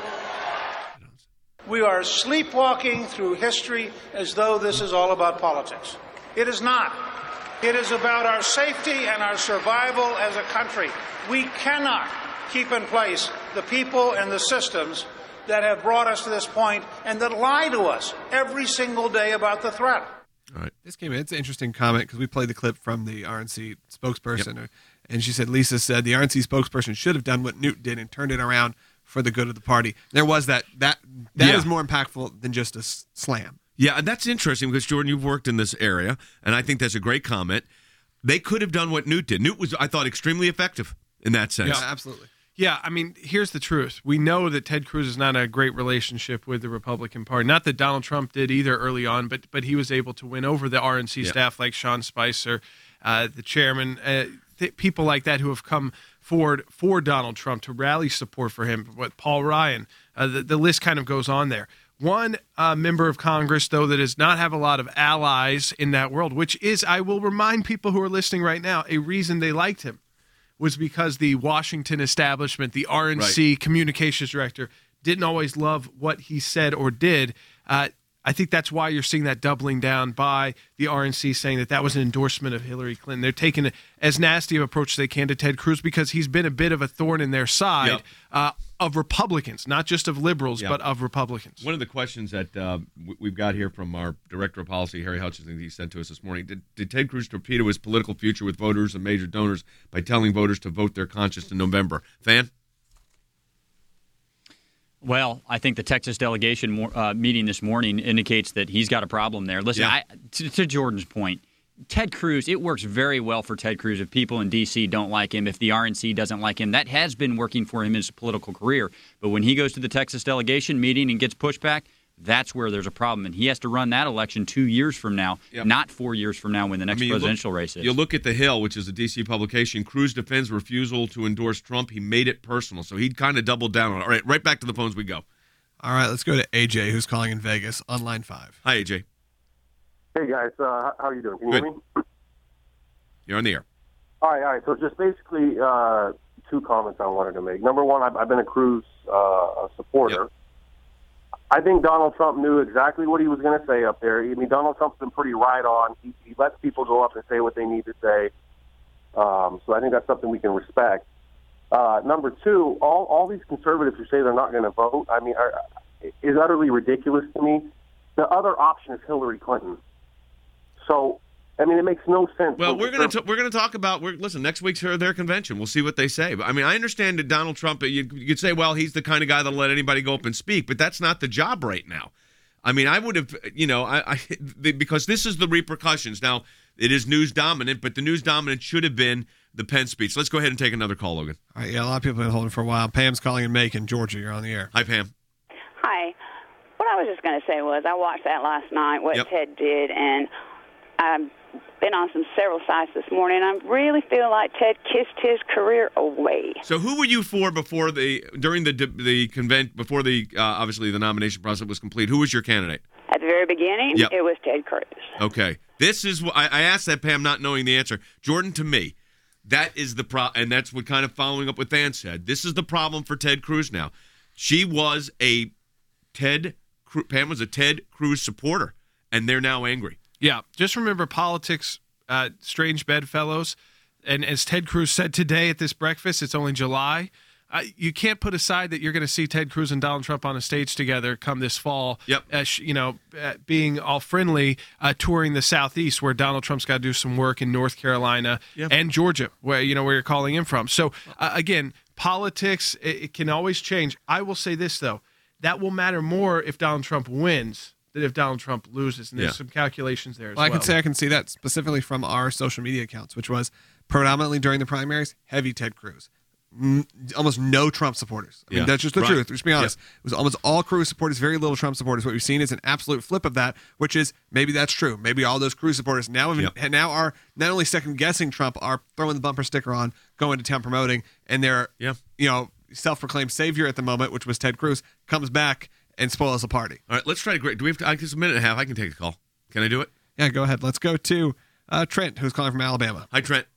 We are sleepwalking through history as though this is all about politics. It is not. It is about our safety and our survival as a country. We cannot keep in place the people and the systems that have brought us to this point and that lie to us every single day about the threat. All right. This came in. It's an interesting comment because we played the clip from the RNC spokesperson, and she said, Lisa said, the RNC spokesperson should have done what Newt did and turned it around for the good of the party. There was that is more impactful than just a slam. Yeah, and that's interesting because, Jordan, you've worked in this area, and I think that's a great comment. They could have done what Newt did. Newt was, I thought, extremely effective in that sense. Yeah, absolutely. Yeah, I mean, here's the truth. We know that Ted Cruz is not a great relationship with the Republican Party. Not that Donald Trump did either early on, but he was able to win over the RNC staff like Sean Spicer, the chairman, people like that who have come forward for Donald Trump to rally support for him. What Paul Ryan, the list kind of goes on there. One member of Congress, though, that does not have a lot of allies in that world, which is, I will remind people who are listening right now, a reason they liked him, was because the Washington establishment, the RNC communications director, didn't always love what he said or did. I think that's why you're seeing that doubling down by the RNC saying that was an endorsement of Hillary Clinton. They're taking as nasty of approach as they can to Ted Cruz because he's been a bit of a thorn in their side of Republicans, not just of liberals, but of Republicans. One of the questions that we've got here from our Director of Policy, Harry Hutchinson, he sent to us this morning, did Ted Cruz torpedo his political future with voters and major donors by telling voters to vote their conscience in November? Than? Well, I think the Texas delegation meeting this morning indicates that he's got a problem there. Listen, to Jordan's point, Ted Cruz, it works very well for Ted Cruz if people in D.C. don't like him, if the RNC doesn't like him. That has been working for him in his political career. But when he goes to the Texas delegation meeting and gets pushback, that's where there's a problem. And he has to run that election 2 years from now, not 4 years from now when the next presidential race is. You look at The Hill, which is a D.C. publication. Cruz defends refusal to endorse Trump. He made it personal. So he kind of doubled down on it. All right, right back to the phones we go. All right, let's go to AJ, who's calling in Vegas on line 5. Hi, AJ. Hey, guys. How are you doing? Can you hear me? You're on the air. All right. So just basically 2 comments I wanted to make. Number one, I've been a Cruz supporter. Yep. I think Donald Trump knew exactly what he was going to say up there. I mean, Donald Trump's been pretty right on. He lets people go up and say what they need to say. So I think that's something we can respect. Number 2, all these conservatives who say they're not going to vote, I mean, is utterly ridiculous to me. The other option is Hillary Clinton. So, I mean, it makes no sense. Well, we're going to talk about. Listen, next week's their convention. We'll see what they say. But I mean, I understand that Donald Trump. You could say, well, he's the kind of guy that'll let anybody go up and speak, but that's not the job right now. I mean, I would have, because this is the repercussions. Now, it is news dominant, but the news dominant should have been the Pence speech. Let's go ahead and take another call, Logan. All right, a lot of people have been holding for a while. Pam's calling in Macon, Georgia. You're on the air. Hi, Pam. Hi. What I was just going to say was I watched that last night, what Ted did, and I've been on several sites this morning, and I really feel like Ted kissed his career away. So who were you for before during the convent, before obviously the nomination process was complete? Who was your candidate? At the very beginning, Yep. it was Ted Cruz. Okay. This is what I asked that, Pam, not knowing the answer. Jordan, to me, that is the problem, and that's what kind of following up what Than said. This is the problem for Ted Cruz now. Pam was a Ted Cruz supporter, and they're now angry. Yeah, just remember politics, strange bedfellows. And as Ted Cruz said today at this breakfast, it's only July. You can't put aside that you're going to see Ted Cruz and Donald Trump on a stage together come this fall. Yep. Being all friendly, touring the Southeast, where Donald Trump's got to do some work in North Carolina and Georgia, where you're calling in from. So again, politics, it can always change. I will say this though, that will matter more if Donald Trump wins than if Donald Trump loses. And there's some calculations there as well. I can see that specifically from our social media accounts, which was predominantly during the primaries, heavy Ted Cruz. Almost no Trump supporters. I mean, that's just the truth. Let's be honest. It was almost all Cruz supporters, very little Trump supporters. What we've seen is an absolute flip of that, which is maybe that's true. Maybe all those Cruz supporters now are not only second guessing Trump, are throwing the bumper sticker on, going to town promoting, and their self-proclaimed savior at the moment, which was Ted Cruz, comes back and spoils the party. All right, let's try to. Do we have to? It's a minute and a half. I can take a call. Can I do it? Yeah, go ahead. Let's go to Trent, who's calling from Alabama. Hi, Trent.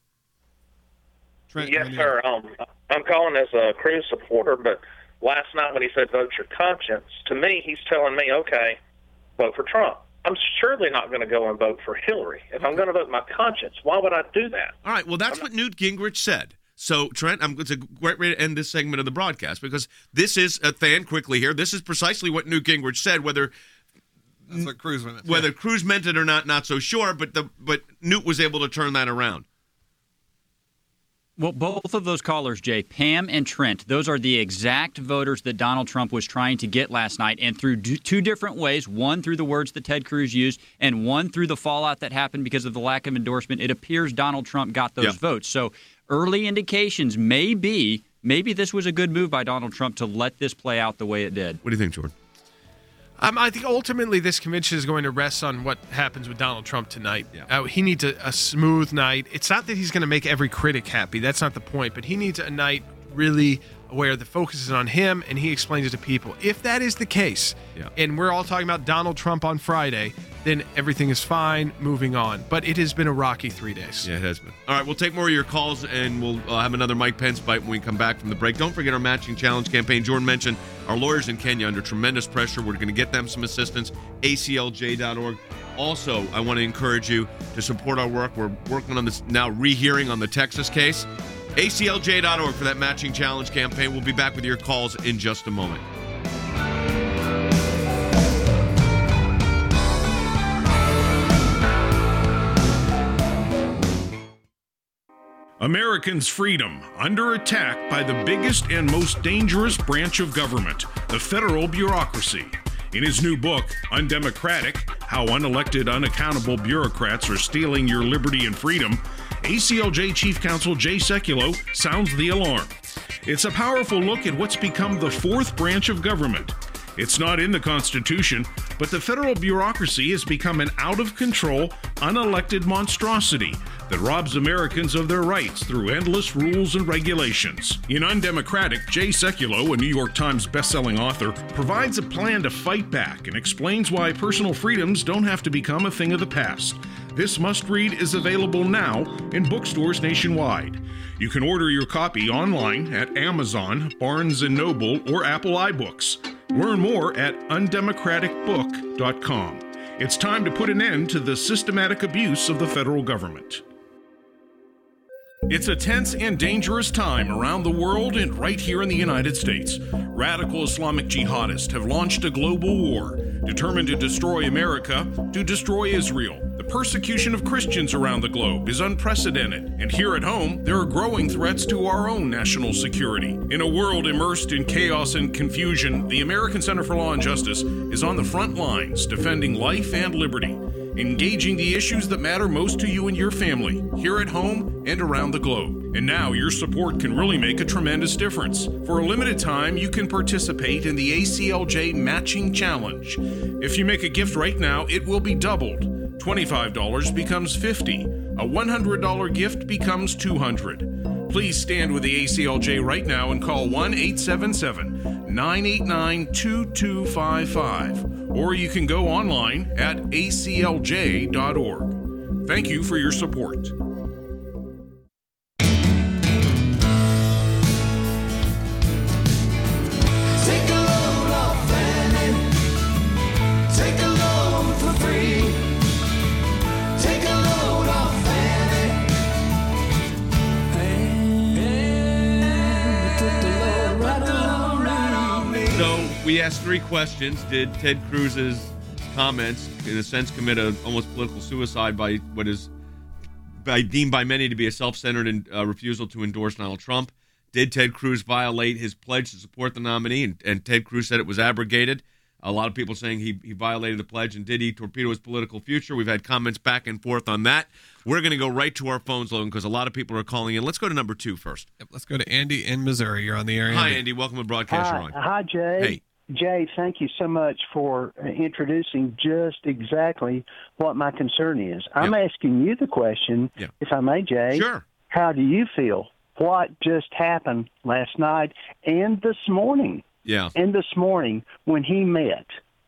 Yes, sir. I'm calling as a Cruz supporter, but last night when he said vote your conscience, to me, he's telling me, okay, vote for Trump. I'm surely not going to go and vote for Hillary. If I'm going to vote my conscience, why would I do that? All right, well, that's what Newt Gingrich said. So, Trent, it's a great way to end this segment of the broadcast, because this is, Than, quickly here, this is precisely what Newt Gingrich said, whether Cruz meant it. Whether Cruz meant it or not so sure, but Newt was able to turn that around. Well, both of those callers, Jay, Pam and Trent, those are the exact voters that Donald Trump was trying to get last night, and through two different ways, one through the words that Ted Cruz used and one through the fallout that happened because of the lack of endorsement. It appears Donald Trump got those votes. So early indications may be maybe this was a good move by Donald Trump to let this play out the way it did. What do you think, Jordan? I think ultimately this convention is going to rest on what happens with Donald Trump tonight. He needs a smooth night. It's not that he's going to make every critic happy. That's not the point. But he needs a night really where the focus is on him and he explains it to people. If that is the case, and we're all talking about Donald Trump on Friday, then everything is fine, moving on. But it has been a rocky 3 days. Yeah, it has been. All right, we'll take more of your calls, and we'll have another Mike Pence bite when we come back from the break. Don't forget our matching challenge campaign. Jordan mentioned our lawyers in Kenya under tremendous pressure. We're going to get them some assistance, aclj.org. Also, I want to encourage you to support our work. We're working on this now, rehearing on the Texas case. aclj.org for that matching challenge campaign. We'll be back with your calls in just a moment. Americans' freedom under attack by the biggest and most dangerous branch of government, the federal bureaucracy. In his new book, Undemocratic: How Unelected, Unaccountable Bureaucrats Are Stealing Your Liberty and Freedom, ACLJ Chief Counsel Jay Sekulow sounds the alarm. It's a powerful look at what's become the fourth branch of government. It's not in the Constitution, but the federal bureaucracy has become an out-of-control, unelected monstrosity that robs Americans of their rights through endless rules and regulations. In Undemocratic, Jay Sekulow, a New York Times bestselling author, provides a plan to fight back and explains why personal freedoms don't have to become a thing of the past. This must-read is available now in bookstores nationwide. You can order your copy online at Amazon, Barnes & Noble, or Apple iBooks. Learn more at undemocraticbook.com. It's time to put an end to the systematic abuse of the federal government. It's a tense and dangerous time around the world and right here in the United States. Radical Islamic jihadists have launched a global war, determined to destroy America, to destroy Israel. The persecution of Christians around the globe is unprecedented, and here at home, there are growing threats to our own national security. In a world immersed in chaos and confusion, the American Center for Law and Justice is on the front lines defending life and liberty, engaging the issues that matter most to you and your family, here at home and around the globe. And now your support can really make a tremendous difference. For a limited time, you can participate in the ACLJ Matching Challenge. If you make a gift right now, it will be doubled. $25 becomes $50. A $100 gift becomes $200. Please stand with the ACLJ right now and call 1-877-989-2255. or you can go online at aclj.org. Thank you for your support. Take a load off Fannie. Take a load for free. Take a load off Fannie. Put the load right on me. So we asked 3 questions. Did Ted Cruz's comments, in a sense, commit a almost political suicide by what is deemed by many to be a self-centered refusal to endorse Donald Trump? Did Ted Cruz violate his pledge to support the nominee? And Ted Cruz said it was abrogated. A lot of people saying he violated the pledge. And did he torpedo his political future? We've had comments back and forth on that. We're going to go right to our phones, Logan, because a lot of people are calling in. Let's go to number 2 first. Yep, let's go to Andy in Missouri. You're on the air, Andy. Hi, Andy. Welcome to Broadcast. You're on. Hi, Jay. Hey. Jay, thank you so much for introducing just exactly what my concern is. I'm asking you the question, if I may, Jay. Sure. How do you feel? What just happened last night and this morning? Yeah. And this morning when he met.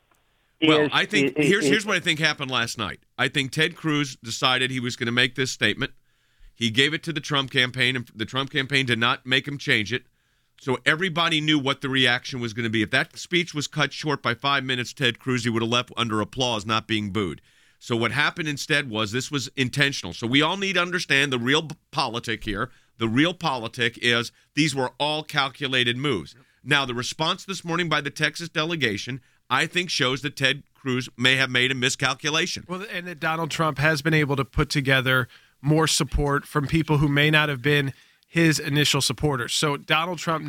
Well, I think here's what I think happened last night. I think Ted Cruz decided he was going to make this statement. He gave it to the Trump campaign, and the Trump campaign did not make him change it. So everybody knew what the reaction was going to be. If that speech was cut short by 5 minutes, Ted Cruz, he would have left under applause, not being booed. So what happened instead was this was intentional. So we all need to understand the real politic here. The real politic is these were all calculated moves. Now, the response this morning by the Texas delegation, I think, shows that Ted Cruz may have made a miscalculation. Well, and that Donald Trump has been able to put together more support from people who may not have been his initial supporters. So Donald Trump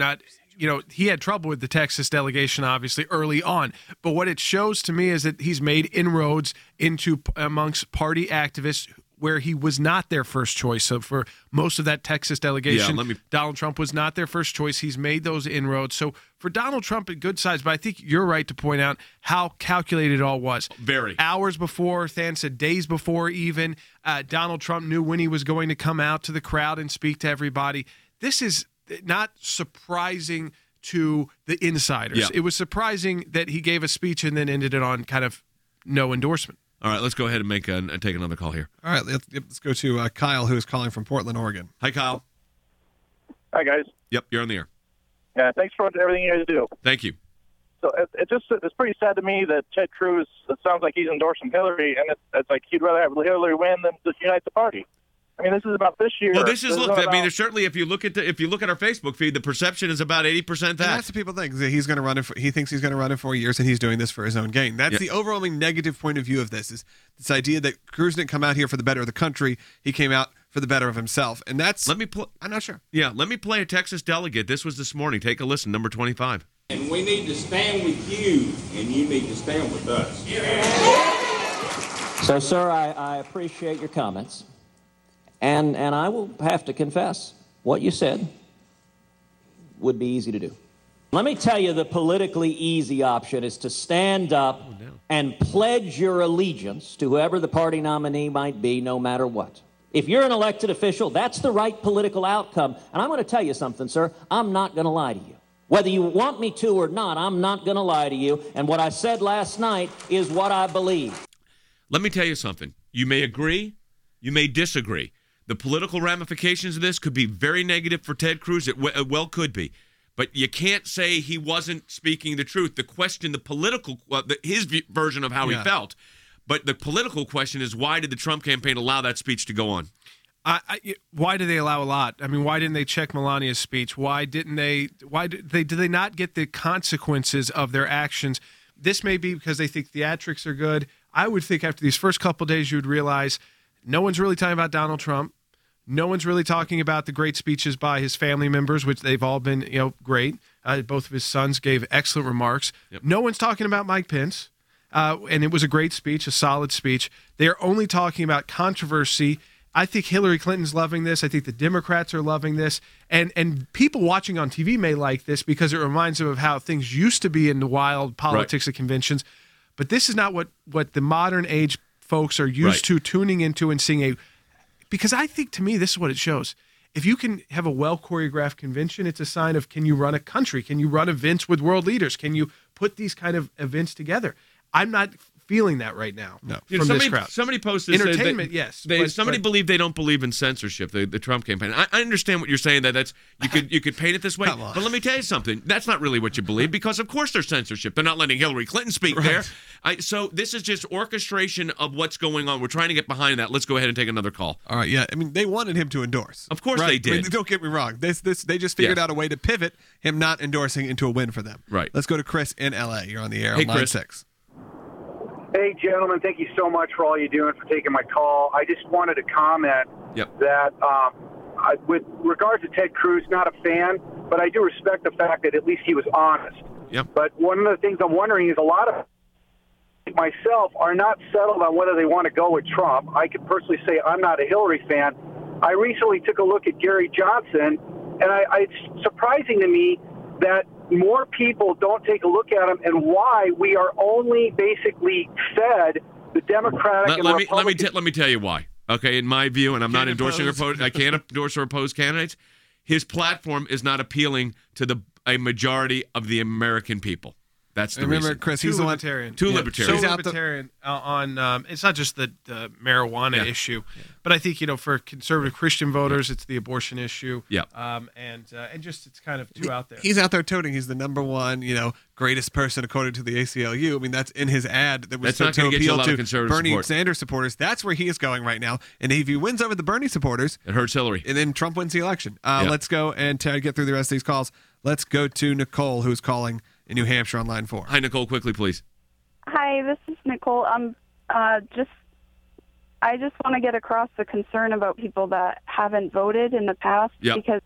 he had trouble with the Texas delegation, obviously, early on. But what it shows to me is that he's made inroads into amongst party activists where he was not their first choice. So for most of that Texas delegation, Donald Trump was not their first choice. He's made those inroads. So for Donald Trump, a good size, but I think you're right to point out how calculated it all was. Very. Hours before, Than said days before even, Donald Trump knew when he was going to come out to the crowd and speak to everybody. This is not surprising to the insiders. Yeah. It was surprising that he gave a speech and then ended it on kind of no endorsement. All right, let's go ahead and take another call here. All right, let's go to Kyle, who is calling from Portland, Oregon. Hi, Kyle. Hi, guys. Yep, you're on the air. Yeah, thanks for everything you guys do. Thank you. So it's pretty sad to me that Ted Cruz, it sounds like he's endorsing Hillary, and it's like he'd rather have Hillary win than just unite the party. I mean, this is about this year. Well, this is there's certainly if you look at our Facebook feed, the perception is about 80% that. And that's what people think. He's going to run it. He thinks he's going to run in 4 years, and he's doing this for his own gain. That's the overwhelming negative point of view of this. Is this idea that Cruz didn't come out here for the better of the country. He came out for the better of himself, and that's. I'm not sure. Yeah, let me play a Texas delegate. This was this morning. Take a listen. Number 25. And we need to stand with you, and you need to stand with us. So, sir, I appreciate your comments. And I will have to confess, what you said would be easy to do. Let me tell you, the politically easy option is to stand up and pledge your allegiance to whoever the party nominee might be, no matter what. If you're an elected official, that's the right political outcome. And I'm going to tell you something, sir. I'm not going to lie to you. Whether you want me to or not, I'm not going to lie to you. And what I said last night is what I believe. Let me tell you something. You may agree. You may disagree. The political ramifications of this could be very negative for Ted Cruz. It well could be. But you can't say he wasn't speaking the truth. The question, his version of how he felt. But the political question is, why did the Trump campaign allow that speech to go on? Why did they allow a lot? I mean, why didn't they check Melania's speech? Why did they not get the consequences of their actions? This may be because they think theatrics are good. I would think after these first couple of days, you would realize no one's really talking about Donald Trump. No one's really talking about the great speeches by his family members, which they've all been, great. Both of his sons gave excellent remarks. Yep. No one's talking about Mike Pence, and it was a great speech, a solid speech. They are only talking about controversy. I think Hillary Clinton's loving this. I think the Democrats are loving this. And people watching on TV may like this because it reminds them of how things used to be in the wild politics of conventions. But this is not what the modern age folks are used to tuning into and seeing because I think, to me, this is what it shows. If you can have a well-choreographed convention, it's a sign of, can you run a country? Can you run events with world leaders? Can you put these kind of events together? I'm not feeling that right now. No. From this crowd. Somebody posted entertainment, yes. Somebody believe they don't believe in censorship. The Trump campaign. I understand what you're saying. That's you could paint it this way. But let me tell you something. That's not really what you believe, because of course there's censorship. They're not letting Hillary Clinton speak there. So this is just orchestration of what's going on. We're trying to get behind that. Let's go ahead and take another call. All right. Yeah. I mean, they wanted him to endorse. Of course they did. I mean, don't get me wrong. They just figured out a way to pivot him not endorsing into a win for them. Right. Let's go to Chris in L.A. You're on the air Hey, on line Chris. 6. Hey, gentlemen, thank you so much for all you're doing, for taking my call. I just wanted to comment that with regard to Ted Cruz, not a fan, but I do respect the fact that at least he was honest. Yep. But one of the things I'm wondering is a lot of myself are not settled on whether they want to go with Trump. I could personally say I'm not a Hillary fan. I recently took a look at Gary Johnson, and it's surprising to me that more people don't take a look at him, and why we are only basically fed the Democratic and Republican. Let me tell you why. Okay, in my view, and I'm not endorsing I can't endorse or oppose candidates. His platform is not appealing to a majority of the American people. That's the Remember, reason. Chris, he's the one. Too libertarian. So libertarian on it's not just the marijuana issue, but I think for conservative Christian voters, it's the abortion issue. Yeah. And just it's kind of too out there. He's out there toting. He's the number one, greatest person according to the ACLU. I mean, that's in his ad that was That's to not gonna get you a appeal lot to of conservative Bernie support. Sanders supporters. That's where he is going right now. And if he wins over the Bernie supporters, it hurts Hillary. And then Trump wins the election. Let's go and get through the rest of these calls. Let's go to Nicole, who's calling in New Hampshire on line 4. Hi, Nicole. Quickly, please. Hi, this is Nicole. I just want to get across the concern about people that haven't voted in the past, because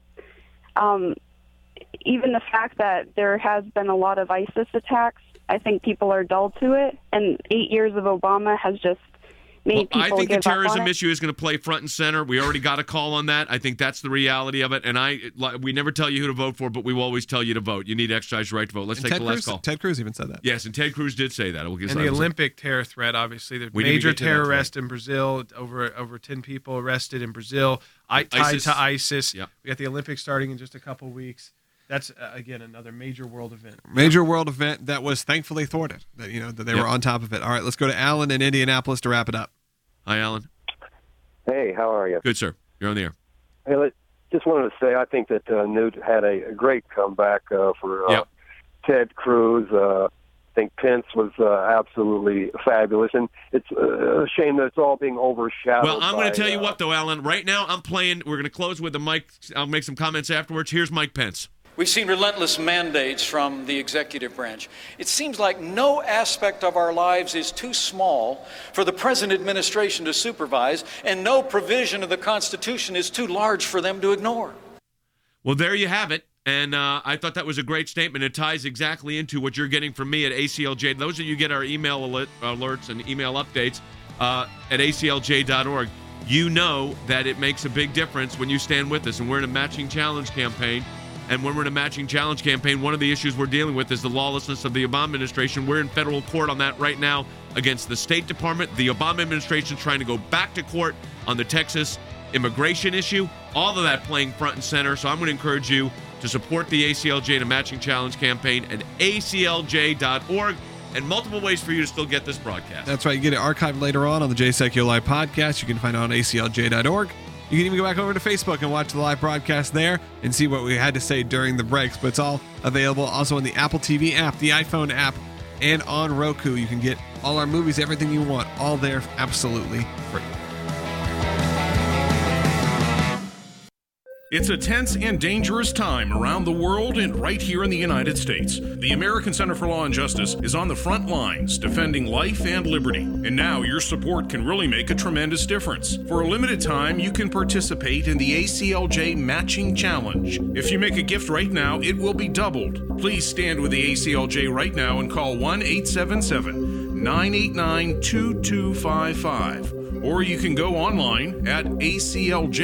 even the fact that there has been a lot of ISIS attacks, I think people are dull to it, and 8 years of Obama has just made people I think the give up on terrorism it. issue is going to play front and center. We already got a call on that. I think that's the reality of it. And we never tell you who to vote for, but we will always tell you to vote. You need to exercise your right to vote. Let's take the last call. Ted Cruz even said that. Yes, and Ted Cruz did say that. And the Olympic terror threat, obviously. The major terror arrest in Brazil, over 10 people arrested in Brazil, tied to ISIS. Yep. We got the Olympics starting in just a couple weeks. That's, again, another major world event. Major world event that was thankfully thwarted. That they were on top of it. All right, let's go to Alan in Indianapolis to wrap it up. Hi, Alan. Hey, how are you? Good, sir. You're on the air. Hey, just wanted to say I think that Newt had a great comeback for Ted Cruz. I think Pence was absolutely fabulous, and it's a shame that it's all being overshadowed. Well, I'm going to tell you what, though, Alan. Right now, I'm playing. We're going to close with the Mike. I'll make some comments afterwards. Here's Mike Pence. We've seen relentless mandates from the executive branch. It seems like no aspect of our lives is too small for the present administration to supervise, and no provision of the Constitution is too large for them to ignore. Well, there you have it. And I thought that was a great statement. It ties exactly into what you're getting from me at ACLJ. Those of you get our email alerts and email updates at aclj.org. You know that it makes a big difference when you stand with us. And we're in a matching challenge campaign. And when we're in a matching challenge campaign, one of the issues we're dealing with is the lawlessness of the Obama administration. We're in federal court on that right now against the State Department. The Obama administration is trying to go back to court on the Texas immigration issue. All of that playing front and center. So I'm going to encourage you to support the ACLJ to Matching Challenge campaign at aclj.org. And multiple ways for you to still get this broadcast. That's right. You get it archived later on the JSECU Live podcast. You can find it on aclj.org. You can even go back over to Facebook and watch the live broadcast there and see what we had to say during the breaks. But it's all available also on the Apple TV app, the iPhone app, and on Roku. You can get all our movies, everything you want, all there absolutely free. It's a tense and dangerous time around the world and right here in the United States. The American Center for Law and Justice is on the front lines defending life and liberty. And now your support can really make a tremendous difference. For a limited time, you can participate in the ACLJ Matching Challenge. If you make a gift right now, it will be doubled. Please stand with the ACLJ right now and call 1-877-989-2255. Or you can go online at aclj.org.